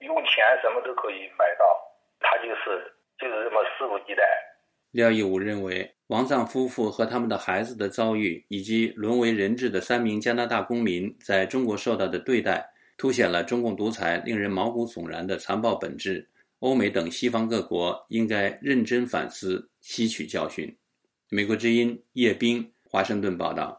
Speaker 4: 用钱什么都可以买到，他就是就是这么肆无忌惮。
Speaker 11: 廖义武认为，王藏夫妇和他们的孩子的遭遇，以及沦为人质的三名加拿大公民在中国受到的对待，凸显了中共独裁令人毛骨悚然的残暴本质。欧美等西方各国应该认真反思，吸取教训。美国之音叶冰，华盛顿报道。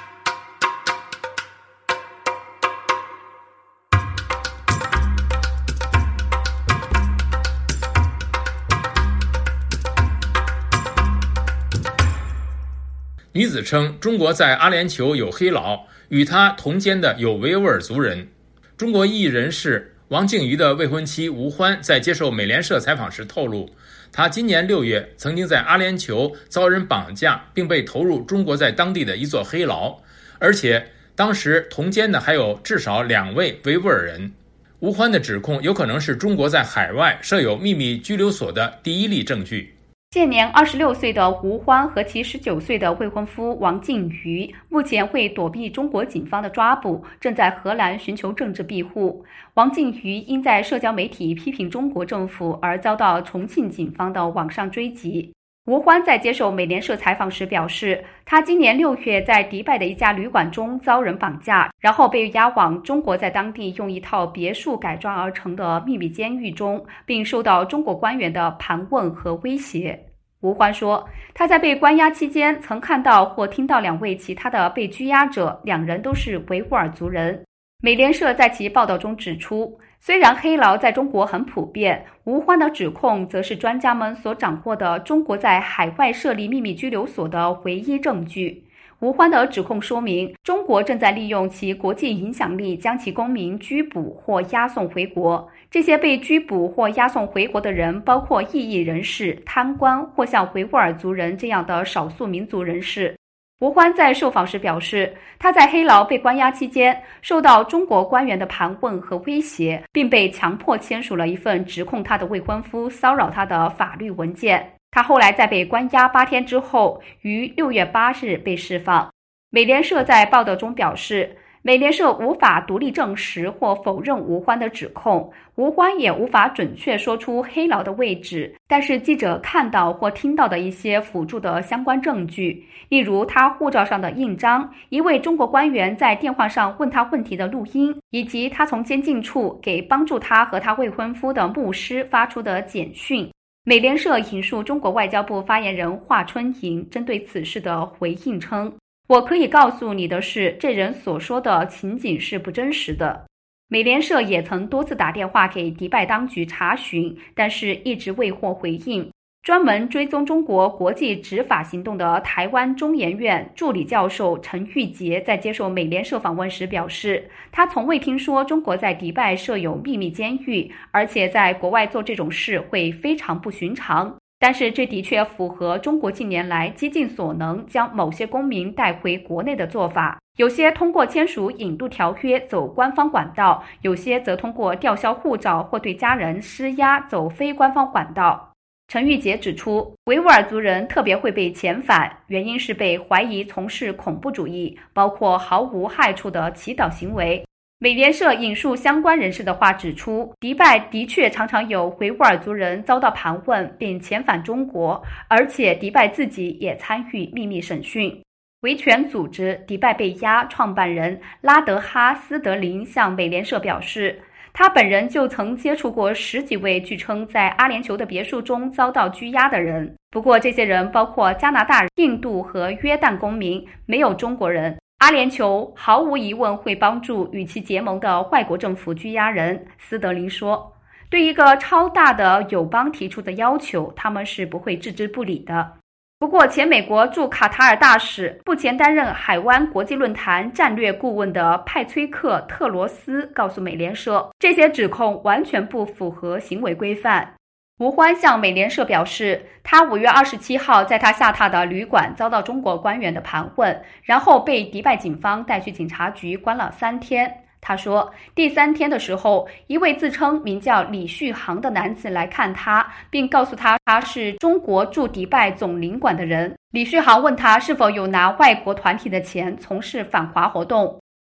Speaker 3: 女子称，中国在阿联酋有黑佬，与她同监的有维吾尔族人。中国异议人士王靖瑜的未婚妻吴欢在接受美联社采访时透露，她今年六月曾经在阿联酋遭人绑架，并被投入中国在当地的一座黑牢，而且当时同监的还有至少两位维吾尔人。吴欢的指控有可能是中国在海外设有秘密拘留所的第一例证据。
Speaker 7: 现年二十六岁的吴欢和其十九岁的未婚夫王靖瑜，目前为躲避中国警方的抓捕，正在荷兰寻求政治庇护。王靖瑜因在社交媒体批评中国政府而遭到重庆警方的网上追击。吴欢在接受美联社采访时表示，他今年六月在迪拜的一家旅馆中遭人绑架，然后被押往中国在当地用一套别墅改装而成的秘密监狱中，并受到中国官员的盘问和威胁。吴欢说，他在被关押期间曾看到或听到两位其他的被拘押者，两人都是维吾尔族人。美联社在其报道中指出，虽然黑牢在中国很普遍，吴欢的指控则是专家们所掌握的中国在海外设立秘密拘留所的唯一证据。吴欢的指控说明，中国正在利用其国际影响力将其公民拘捕或押送回国。这些被拘捕或押送回国的人包括异议人士、贪官或像维吾尔族人这样的少数民族人士。吴欢在受访时表示，他在黑牢被关押期间受到中国官员的盘问和威胁，并被强迫签署了一份指控他的未婚夫骚扰他的法律文件。他后来在被关押八天之后，于六月八日被释放。美联社在报道中表示，美联社无法独立证实或否认吴欢的指控，吴欢也无法准确说出黑牢的位置，但是记者看到或听到的一些辅助的相关证据，例如他护照上的印章，一位中国官员在电话上问他问题的录音，以及他从监禁处给帮助他和他未婚夫的牧师发出的简讯。美联社引述中国外交部发言人华春莹针对此事的回应称，我可以告诉你的是，这人所说的情景是不真实的。美联社也曾多次打电话给迪拜当局查询，但是一直未获回应。专门追踪中国国际执法行动的台湾中研院助理教授陈玉杰在接受美联社访问时表示，他从未听说中国在迪拜设有秘密监狱，而且在国外做这种事会非常不寻常。但是这的确符合中国近年来极尽所能将某些公民带回国内的做法，有些通过签署引渡条约走官方管道，有些则通过吊销护照或对家人施压走非官方管道。陈玉杰指出，维吾尔族人特别会被遣返，原因是被怀疑从事恐怖主义，包括毫无害处的祈祷行为。美联社引述相关人士的话指出，迪拜的确常常有维吾尔族人遭到盘问并遣返中国，而且迪拜自己也参与秘密审讯。维权组织迪拜被押创办人拉德哈斯德林向美联社表示，他本人就曾接触过十几位据称在阿联酋的别墅中遭到拘押的人，不过这些人包括加拿大、印度和约旦公民，没有中国人。阿联酋毫无疑问会帮助与其结盟的外国政府拘押人，斯德林说。对一个超大的友邦提出的要求，他们是不会置之不理的。不过，前美国驻卡塔尔大使、目前担任海湾国际论坛战略顾问的派崔克·特罗斯告诉美联社，这些指控完全不符合行为规范。吴欢向美联社表示，他五月二十七号在他下榻的旅馆遭到中国官员的盘问，然后被迪拜警方带去警察局关了三天。他说，第三天的时候，一位自称名叫李旭航的男子来看他，并告诉他他是中国驻迪拜总领馆的人。李旭航问他是否有拿外国团体的钱从事反华活动。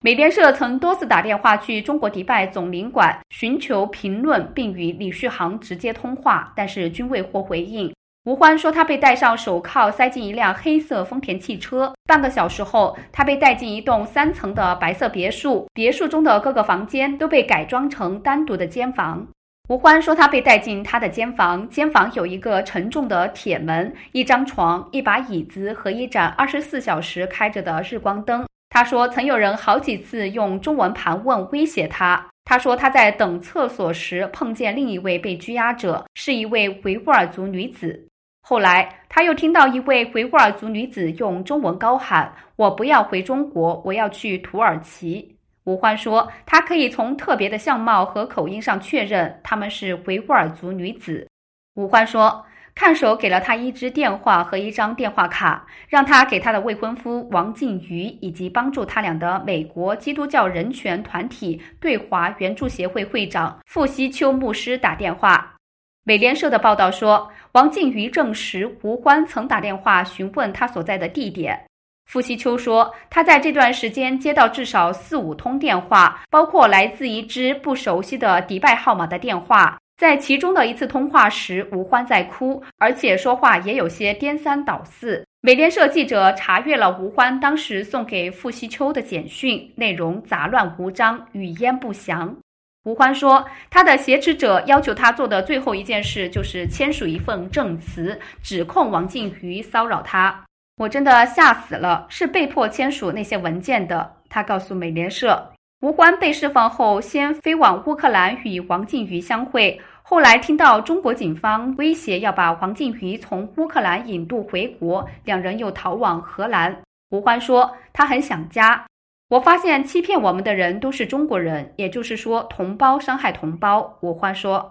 Speaker 7: 美联社曾多次打电话去中国迪拜总领馆寻求评论，并与李旭航直接通话，但是均未获回应。吴欢说他被戴上手铐，塞进一辆黑色丰田汽车。半个小时后，他被带进一栋三层的白色别墅，别墅中的各个房间都被改装成单独的间房。吴欢说他被带进他的间房，间房有一个沉重的铁门、一张床、一把椅子和一盏二十四小时开着的日光灯。他说曾有人好几次用中文盘问威胁他。他说他在等厕所时碰见另一位被拘押者，是一位维吾尔族女子。后来他又听到一位维吾尔族女子用中文高喊：我不要回中国，我要去土耳其。吴欢说他可以从特别的相貌和口音上确认她们是维吾尔族女子。吴欢说看守给了他一支电话和一张电话卡，让他给他的未婚夫王靖瑜以及帮助他俩的美国基督教人权团体对华援助协会会长傅希秋牧师打电话。美联社的报道说，王靖瑜证实吴欢曾打电话询问他所在的地点。傅希秋说他在这段时间接到至少四五通电话，包括来自一支不熟悉的迪拜号码的电话。在其中的一次通话时，吴欢在哭，而且说话也有些颠三倒四。美联社记者查阅了吴欢当时送给傅希秋的简讯，内容杂乱无章，语焉不详。吴欢说他的挟持者要求他做的最后一件事就是签署一份证词，指控王靖瑜骚扰他。我真的吓死了，是被迫签署那些文件的，他告诉美联社。吴欢被释放后，先飞往乌克兰与王靖瑜相会，后来听到中国警方威胁要把王靖瑜从乌克兰引渡回国，两人又逃往荷兰。吴欢说他很想家。我发现欺骗我们的人都是中国人，也就是说同胞伤害同胞。吴欢说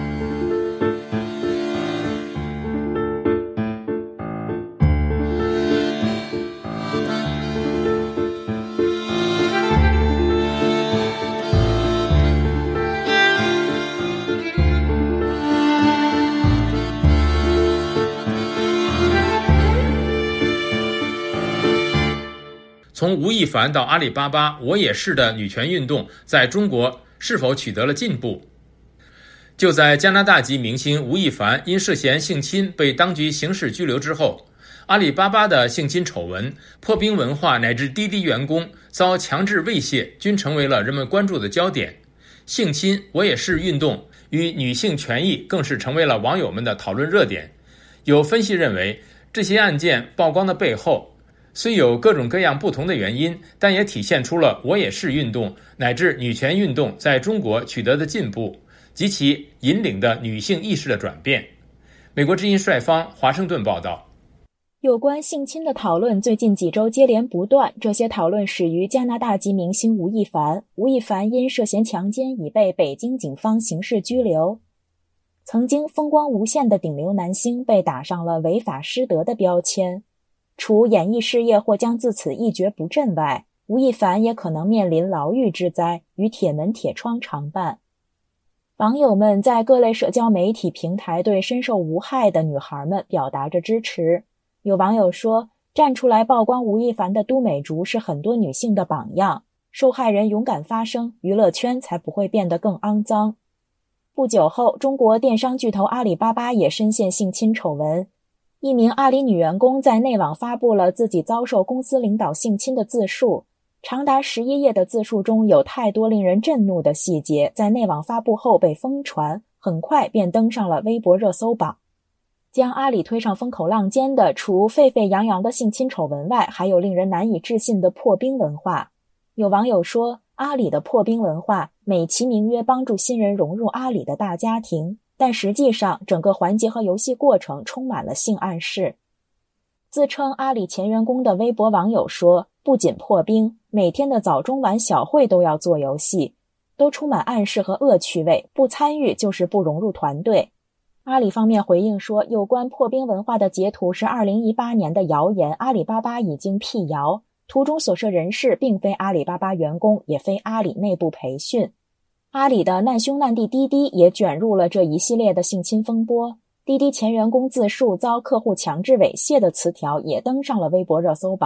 Speaker 3: 从吴亦凡到阿里巴巴我也是的女权运动在中国是否取得了进步？就在加拿大籍明星吴亦凡因涉嫌性侵被当局刑事拘留之后，阿里巴巴的性侵丑闻、破冰文化乃至滴滴员工遭强制猥亵均成为了人们关注的焦点。性侵我也是运动与女性权益更是成为了网友们的讨论热点。有分析认为，这些案件曝光的背后虽有各种各样不同的原因，但也体现出了我也是运动乃至女权运动在中国取得的进步及其引领的女性意识的转变。美国之音帅方华盛顿报道，
Speaker 14: 有关性侵的讨论最近几周接连不断，这些讨论始于加拿大籍明星吴亦凡。吴亦凡因涉嫌强奸已被北京警方刑事拘留。曾经风光无限的顶流男星被打上了违法失德的标签。除演艺事业或将自此一蹶不振外，吴亦凡也可能面临牢狱之灾，与铁门铁窗常伴。网友们在各类社交媒体平台对身受无害的女孩们表达着支持。有网友说，站出来曝光吴亦凡的都美竹是很多女性的榜样，受害人勇敢发声，娱乐圈才不会变得更肮脏。不久后，中国电商巨头阿里巴巴也深陷性侵丑闻。一名阿里女员工在内网发布了自己遭受公司领导性侵的自述，长达十一页的自述中有太多令人震怒的细节，在内网发布后被疯传，很快便登上了微博热搜榜。将阿里推上风口浪尖的，除沸沸扬扬的性侵丑闻外，还有令人难以置信的破冰文化。有网友说，阿里的破冰文化美其名曰帮助新人融入阿里的大家庭，但实际上整个环节和游戏过程充满了性暗示。自称阿里前员工的微博网友说，不仅破冰，每天的早中晚小会都要做游戏，都充满暗示和恶趣味，不参与就是不融入团队。阿里方面回应说，有关破冰文化的截图是二零一八年的谣言，阿里巴巴已经辟谣，图中所涉人士并非阿里巴巴员工，也非阿里内部培训。阿里的难兄难弟滴滴也卷入了这一系列的性侵风波，滴滴前员工自述遭客户强制猥亵的词条也登上了微博热搜榜。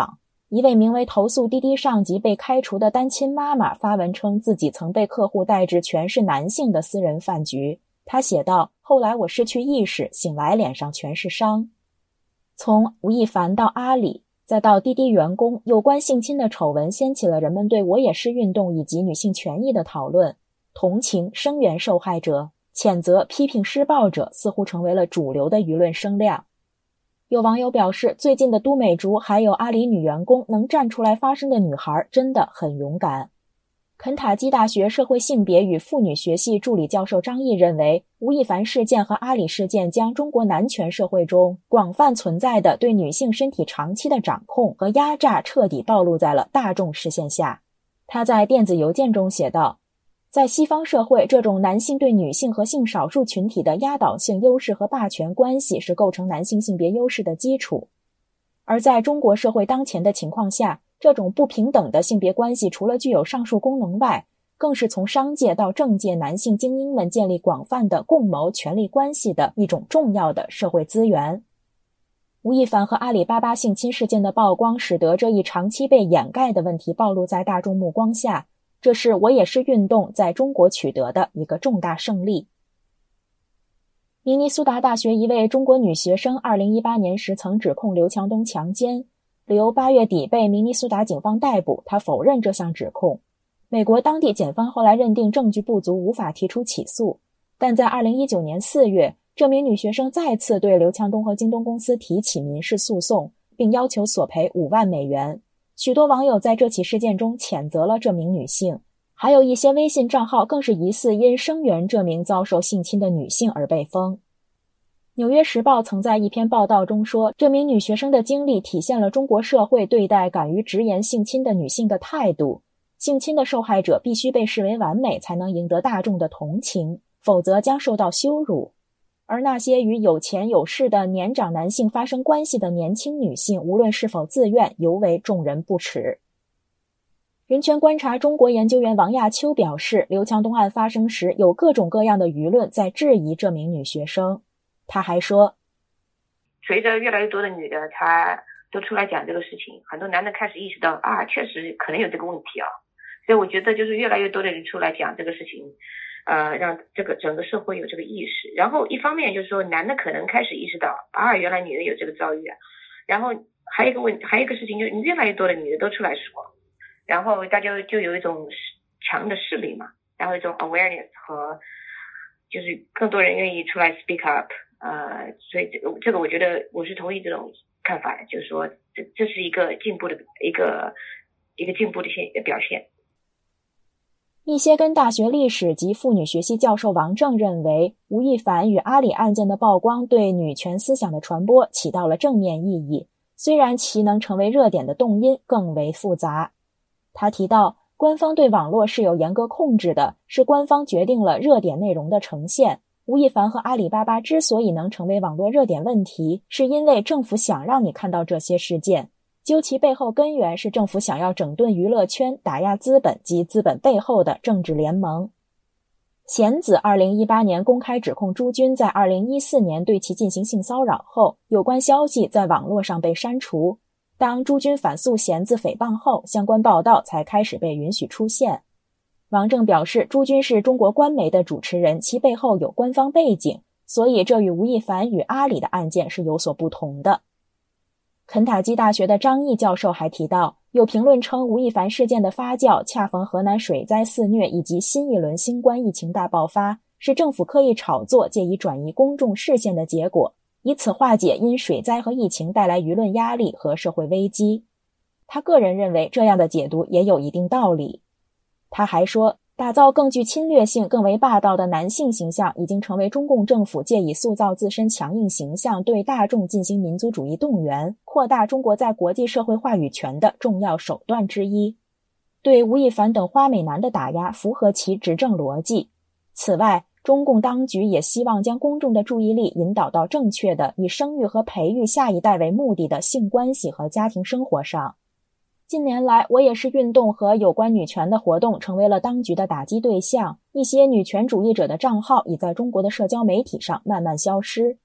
Speaker 14: 一位名为投诉滴滴上级被开除的单亲妈妈发文称自己曾被客户带至全是男性的私人饭局。她写道，后来我失去意识，醒来脸上全是伤。从吴亦凡到阿里，再到滴滴员工，有关性侵的丑闻掀起了人们对我也是运动以及女性权益的讨论。同情、声援受害者，谴责、批评施暴者似乎成为了主流的舆论声量。有网友表示，最近的都美竹还有阿里女员工能站出来发声的女孩真的很勇敢。肯塔基大学社会性别与妇女学系助理教授张毅认为，吴亦凡事件和阿里事件将中国男权社会中广泛存在的对女性身体长期的掌控和压榨彻底暴露在了大众视线下。他在电子邮件中写道，在西方社会，这种男性对女性和性少数群体的压倒性优势和霸权关系是构成男性性别优势的基础。而在中国社会当前的情况下，这种不平等的性别关系除了具有上述功能外，更是从商界到政界男性精英们建立广泛的共谋权力关系的一种重要的社会资源。吴亦凡和阿里巴巴性侵事件的曝光，使得这一长期被掩盖的问题暴露在大众目光下，这是我也是运动在中国取得的一个重大胜利。明尼苏达大学一位中国女学生二零一八年时曾指控刘强东强奸，刘八月底被明尼苏达警方逮捕，她否认这项指控。美国当地检方后来认定证据不足，无法提出起诉。但在二零一九年四月，这名女学生再次对刘强东和京东公司提起民事诉讼，并要求索赔五万美元。许多网友在这起事件中谴责了这名女性，还有一些微信账号更是疑似因声援这名遭受性侵的女性而被封。纽约时报曾在一篇报道中说，这名女学生的经历体现了中国社会对待敢于直言性侵的女性的态度。性侵的受害者必须被视为完美，才能赢得大众的同情，否则将受到羞辱。而那些与有钱有势的年长男性发生关系的年轻女性，无论是否自愿，尤为众人不齿。人权观察中国研究员王亚秋表示，刘强东案发生时，有各种各样的舆论在质疑这名女学生。他还说，
Speaker 15: 随着越来越多的女的她都出来讲这个事情，很多男的开始意识到啊，确实可能有这个问题啊。所以我觉得就是越来越多的人出来讲这个事情，呃，让这个整个社会有这个意识。然后一方面就是说，男的可能开始意识到啊，原来女的有这个遭遇啊。然后还有一个问，还有一个事情就是越来越多的女的都出来说，然后大家就有一种强的势力嘛，然后一种 awareness 和就是更多人愿意出来 speak up。呃，所以这个这个我觉得我是同意这种看法，就是说这这是一个进步的一个一个进步的现表现。
Speaker 14: 密歇根大学历史及妇女学系教授王正认为，吴亦凡与阿里案件的曝光对女权思想的传播起到了正面意义，虽然其能成为热点的动因更为复杂。他提到，官方对网络是有严格控制的，是官方决定了热点内容的呈现。吴亦凡和阿里巴巴之所以能成为网络热点问题，是因为政府想让你看到这些事件。究其背后根源是政府想要整顿娱乐圈，打压资本及资本背后的政治联盟。贤子二零一八年公开指控朱军在二零一四年对其进行性骚扰后，有关消息在网络上被删除。当朱军反诉贤子诽谤后，相关报道才开始被允许出现。王正表示，朱军是中国官媒的主持人，其背后有官方背景，所以这与吴亦凡与阿里的案件是有所不同的。肯塔基大学的张毅教授还提到，有评论称吴亦凡事件的发酵恰逢河南水灾肆虐以及新一轮新冠疫情大爆发，是政府刻意炒作借以转移公众视线的结果，以此化解因水灾和疫情带来舆论压力和社会危机。他个人认为这样的解读也有一定道理。他还说，打造更具侵略性、更为霸道的男性形象已经成为中共政府借以塑造自身强硬形象，对大众进行民族主义动员，扩大中国在国际社会话语权的重要手段之一。对吴亦凡等花美男的打压符合其执政逻辑。此外，中共当局也希望将公众的注意力引导到正确的以生育和培育下一代为目的的性关系和家庭生活上。近年来，我也是运动和有关女权的活动成为了当局的打击对象，一些女权主义者的账号已在中国的社交媒体上慢慢消失。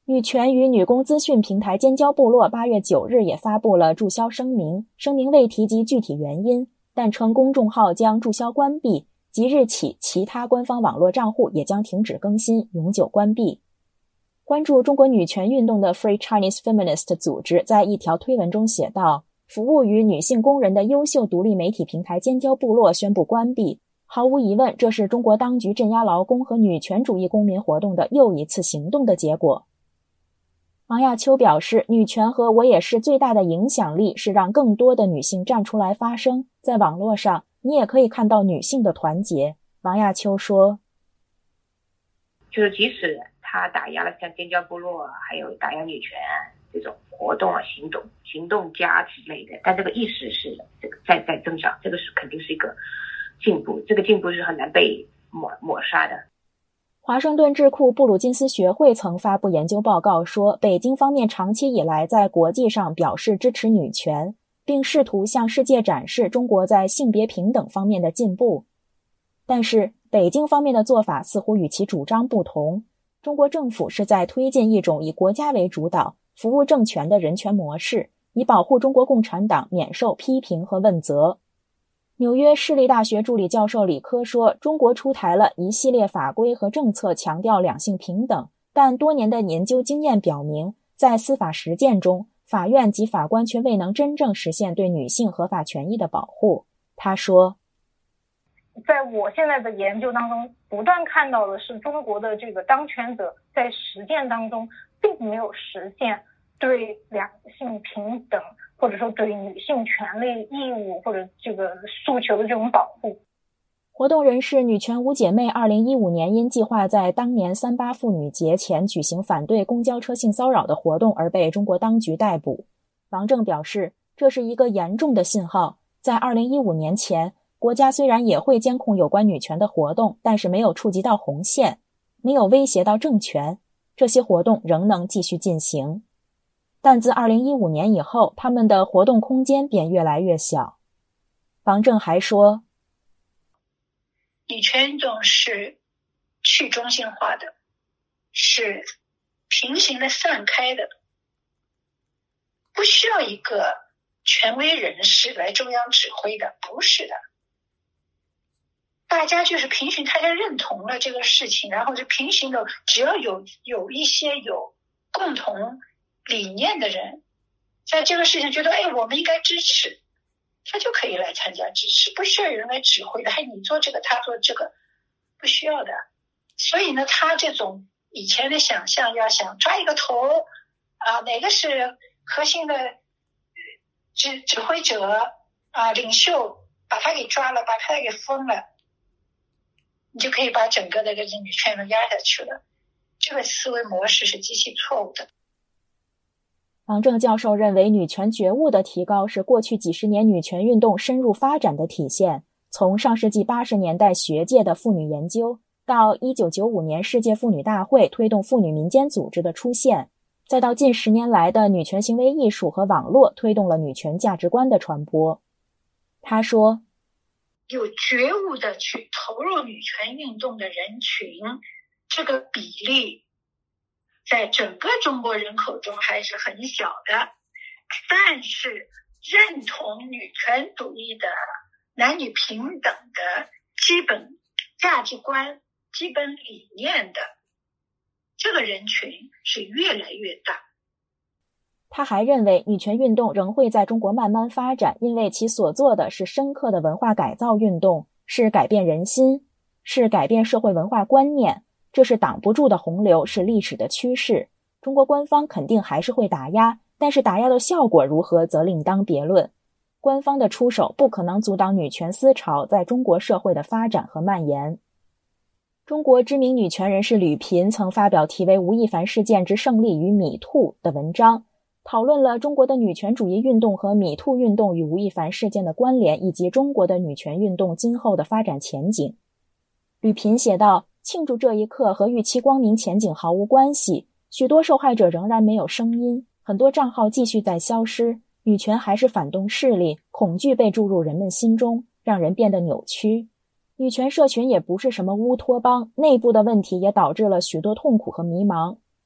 Speaker 14: 女权与女工资讯平台尖椒部落八月九日也发布了注销声明，声明未提及具体原因，但称公众号将注销关闭，即日起其他官方网络账户也将停止更新，永久关闭。关注中国女权运动的 Free Chinese Feminist 组织在一条推文中写道，服务于女性工人的优秀独立媒体平台尖椒部落宣布关闭，毫无疑问，这是中国当局镇压劳工和女权主义公民活动的又一次行动的结果。王亚秋表示，女权和我也是最大的影响力是让更多的女性站出来发声，在网络上你也可以看到女性的团结。王亚秋说，
Speaker 15: 就是即使他打压了像尖椒部落还有打压女权这种活动啊、行动、行动家之类的，但这个意识是这个在在增长，这个是肯定是一个进步，这个进步是很难被抹抹杀的。
Speaker 14: 华盛顿智库布鲁金斯学会曾发布研究报告说，北京方面长期以来在国际上表示支持女权，并试图向世界展示中国在性别平等方面的进步。但是北京方面的做法似乎与其主张不同，中国政府是在推进一种以国家为主导、服务政权的人权模式，以保护中国共产党免受批评和问责。纽约市立大学助理教授李科说，中国出台了一系列法规和政策强调两性平等，但多年的研究经验表明，在司法实践中，法院及法官却未能真正实现对女性合法权益的保护。他说，
Speaker 5: 在我现在的研究当中，不断看到的是中国的这个当权者在实践当中并没有实现对两性平等，或者说对女性权利义务或者这个诉求的这种保护。
Speaker 14: 活动人士女权五姐妹二零一五年因计划在当年三八妇女节前举行反对公交车性骚扰的活动而被中国当局逮捕。王正表示，这是一个严重的信号，在二零一五年前，国家虽然也会监控有关女权的活动，但是没有触及到红线，没有威胁到政权，这些活动仍能继续进行。但自二零一五年以后，他们的活动空间便越来越小。王正还说，
Speaker 16: 女权运动是去中心化的，是平行的散开的，不需要一个权威人士来中央指挥的，不是的。大家就是平行，大家认同了这个事情，然后就平行的，只要有有一些有共同理念的人，在这个事情觉得，哎，我们应该支持，他就可以来参加支持，不需要有人来指挥的，哎，你做这个，他做这个，不需要的。所以呢，他这种以前的想象，要想抓一个头啊，哪个是核心的指指挥者啊，领袖，把他给抓了，把他给封了，你就可以把整个的这个女权都压下去了。这个思维模式是极其错误的。
Speaker 14: 王正教授认为，女权觉悟的提高是过去几十年女权运动深入发展的体现。从上世纪八十年代学界的妇女研究，到一九九五年世界妇女大会推动妇女民间组织的出现，再到近十年来的女权行为艺术和网络推动了女权价值观的传播。他说，
Speaker 16: 有觉悟的去投入女权运动的人群，这个比例在整个中国人口中还是很小的，但是认同女权主义的男女平等的基本价值观、基本理念的这个人群是越来越大。
Speaker 14: 他还认为，女权运动仍会在中国慢慢发展，因为其所做的是深刻的文化改造运动，是改变人心，是改变社会文化观念。这是挡不住的洪流，是历史的趋势。中国官方肯定还是会打压，但是打压的效果如何则另当别论。官方的出手不可能阻挡女权思潮在中国社会的发展和蔓延。中国知名女权人士吕频曾发表题为《吴亦凡事件之胜利与米兔》的文章，讨论了中国的女权主义运动和米兔运动与吴亦凡事件的关联，以及中国的女权运动今后的发展前景。吕频写道，庆祝这一刻和预期光明前景毫无关系，许多受害者仍然没有声音，很多账号继续在消失，女权还是反动势力，恐惧被注入人们心中，让人变得扭曲。女权社群也不是什么乌托邦，内部的问题也导致了许多痛苦和迷茫，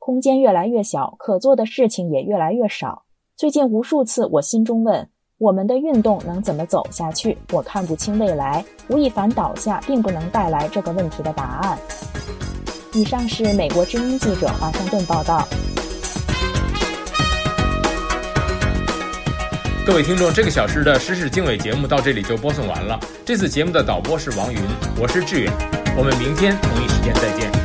Speaker 14: 空间越来越小，可做的事情也越来越少。最近无数次我心中问，我们的运动能怎么走下去？我看不清未来，吴亦凡倒下并不能带来这个问题的答案。以上是美国之音记者华盛顿报道。
Speaker 3: 各位听众，这个小时的时事经纬节目到这里就播送完了。这次节目的导播是王云，我是志远，我们明天同一时间再见。